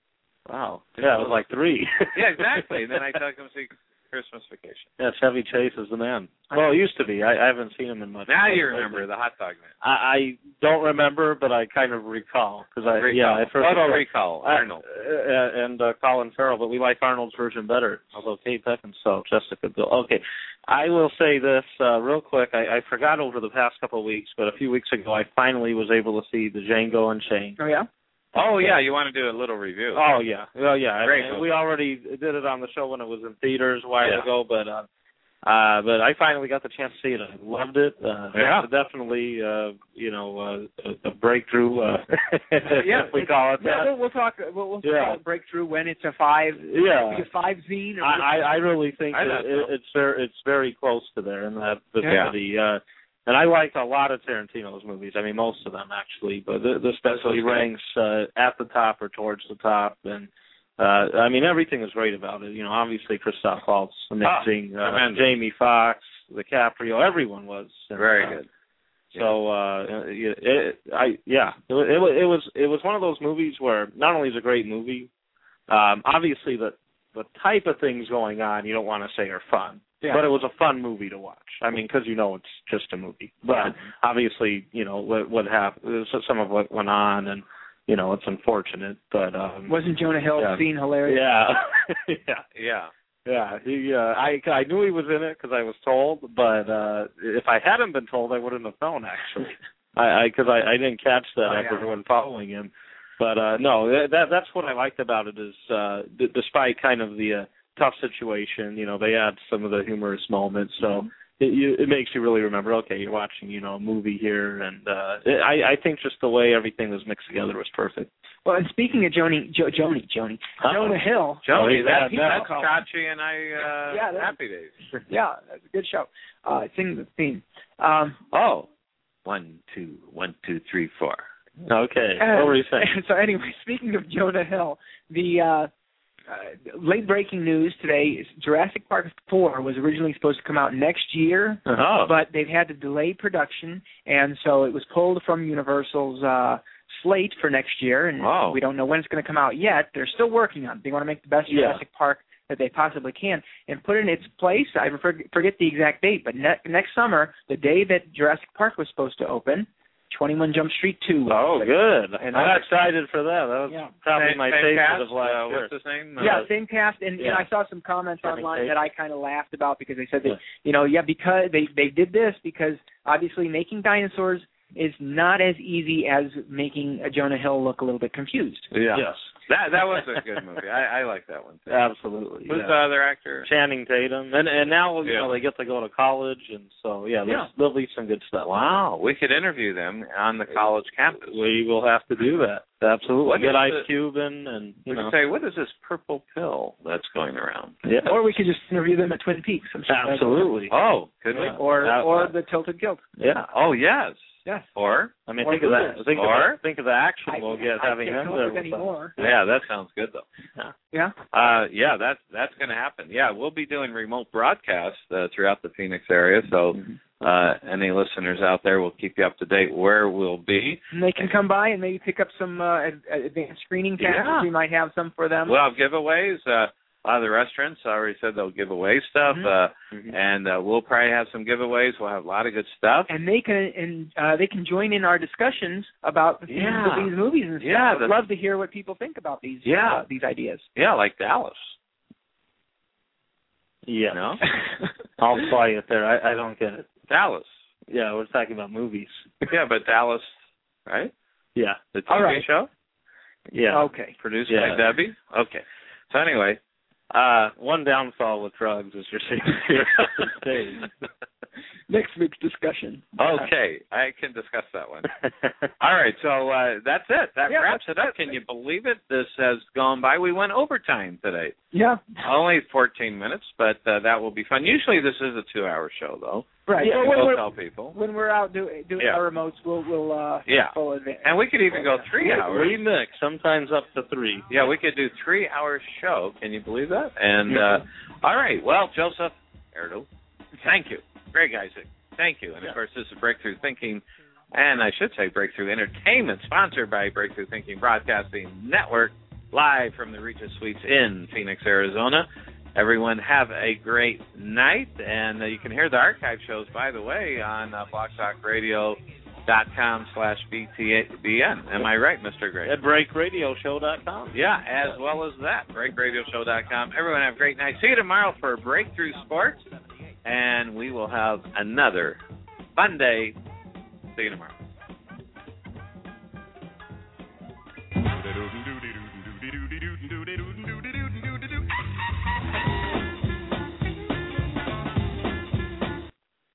Wow. Yeah, it was like three. Yeah, exactly. And then I took him to see Christmas Vacation. Yeah, Chevy Chase is the man. Well, it used to be. I, I haven't seen him in much. Now you remember the hot dog man. I, I don't remember, but I kind of recall because I Recall. yeah I first Total recall. I- Arnold. uh, and uh, Colin Farrell, but we like Arnold's version better. Although Kate Beckinsale, Jessica Biel. Okay, I will say this uh, real quick. I, I forgot over the past couple of weeks, but a few weeks ago I finally was able to see the Django Unchained. Oh yeah. Oh, yeah, you want to do a little review. Oh yeah, well yeah. Great I mean, movie. we already did it on the show when it was in theaters a while Yeah. ago, but uh, uh, but I finally got the chance to see it. I loved it. Uh, Yeah. definitely, uh, you know, uh, a, a breakthrough. Uh, Yeah, if we call it Yeah, that. we'll, we'll talk. We'll, we'll Yeah. call it breakthrough when it's a five. Yeah. Like a five zine. Or I, I I really think I that don't know. it, it's very it's very close to there in that vicinity. Uh, and I like a lot of Tarantino's movies. I mean, most of them actually, but th- this definitely okay. ranks uh, at the top or towards the top. And uh, I mean, everything is great about it. You know, obviously Christoph Waltz, amazing. Ah, uh, tremendous. Jamie Foxx, DiCaprio, everyone was and, Very uh, good. So uh, it, it, I yeah, it, it, wa- it was it was one of those movies where not only is it a great movie, um, obviously the the type of things going on you don't want to say are fun, Yeah. but it was a fun movie to watch. I mean, because you know it's just a movie, but obviously you know what what happened, some of what went on, and you know it's unfortunate, but um, Wasn't Jonah Hill's yeah. scene hilarious? Yeah, yeah. Yeah. Yeah, he. Uh, I I knew he was in it because I was told, but uh, if I hadn't been told, I wouldn't have known. Actually, I because I, I, I didn't catch that Oh, after yeah. when following him. But uh, no, that that's what I liked about it is, uh, d- despite kind of the uh, tough situation, you know, they had some of the humorous moments, so Mm-hmm. it, you, it makes you really remember. Okay, you're watching, you know, a movie here, and uh, it, I I think just the way everything was mixed together was perfect. Well, and speaking of Joni, jo, Joni, Joni, Huh? Jonah Hill. Joni, yeah, that's, yeah. that's Chachi and I, uh, Yeah, that's- Happy Days. Yeah, that's a good show. Uh, sing the theme. Um, Oh. One, two, one, two, three, four. Okay, Uh, what were you saying? So anyway, speaking of Jonah Hill, the uh, uh, late breaking news today is Jurassic Park four was originally supposed to come out next year, Oh. but they've had to delay production, and so it was pulled from Universal's uh, slate for next year, and Oh. we don't know when it's going to come out yet. They're still working on it. They want to make the best Yeah. Jurassic Park that they possibly can and put it in its place. I forget, forget the exact date, but ne- next summer, the day that Jurassic Park was supposed to open, twenty-one Jump Street two. will Oh, open. good. And I'm I- excited for that. That was Yeah. probably Same- my same favorite cast, of last uh, year. What's his name? Yeah, Uh, same cast, and, yeah. and I saw some comments Channing online Tatum. that I kind of laughed about because they said that, Yeah. you know, yeah, because they they did this because obviously making dinosaurs is not as easy as making a Jonah Hill look a little bit confused. Yeah. Yes. That that was a good movie. I, I like that one too. Absolutely. Who's yeah. the other actor? Channing Tatum, and and now you Yeah. know they get to go to college, and so yeah, there's, Yeah. there'll be some good stuff. Wow, we could interview them on the college campus. We will have to do that. Absolutely. What Get is Ice the- Cube in, and you We know. could say, what is this purple pill that's going around? Yeah. Or we could just interview them at Twin Peaks. I'm sure that's- Absolutely. Oh, could we? Yeah. Or That- or that- the Tilted Guilt. Yeah. Oh, yes. Yes. Or? I mean, Or think of that. Hooters. Think Or- of think of the action I, we'll get I having can't him come there up with with any us. more. Yeah, that sounds good, though. Yeah. Yeah. Uh, yeah, that's that's going to happen. Yeah, we'll be doing remote broadcasts uh, throughout the Phoenix area, so uh, any listeners out there, will keep you up to date where we'll be. And they can come by and maybe pick up some uh, ad- advanced screening passes. Yeah. We might have some for them. We'll have giveaways. Uh, a lot of the restaurants already said they'll give away stuff, Mhm. uh, Mhm. and uh, we'll probably have some giveaways. We'll have a lot of good stuff. And they can and uh, they can join in our discussions about the themes Yeah. of these movies and stuff. Yeah, I'd the- love to hear what people think about these Yeah. uh, these ideas. Yeah, like Dallas. Yeah. No? I'll fly it there. I, I don't get it. Dallas. Yeah, we're talking about movies. Yeah, but Dallas, right? Yeah. The T V All right. show? Yeah. Okay. Produced Yeah. by Debbie? Okay. So anyway. Uh, one downfall with drugs is you're sitting here on the stage. Next week's discussion. Okay, I can discuss that one. All right, so uh, that's it. That Yeah, wraps it up. Can you believe it? This has gone by. We went overtime today. Yeah. Only fourteen minutes, but uh, that will be fun. Usually this is a two-hour show, though. Right. Yeah, Well, when we'll we're, tell people. when we're out do, doing Yeah. our remotes, we'll we'll uh, Yeah. full advance. And we could even go three hours. We mix, sometimes up to three. Yeah, we could do three-hour show. Can you believe that? And uh, all right, well, Joseph Erdo, thank you. Greg Isaac, thank you. And of Yeah. course, this is Breakthrough Thinking, and I should say Breakthrough Entertainment, sponsored by Breakthrough Thinking Broadcasting Network, live from the Regis Suites in Phoenix, Arizona. Everyone have a great night, and uh, you can hear the archive shows, by the way, on uh, blogtalkradio.com slash BTBN. Am I right, Mister Gray? At break radio show dot com. Yeah, as well as that, break radio show dot com. Everyone have a great night. See you tomorrow for Breakthrough Sports, and we will have another fun day. See you tomorrow.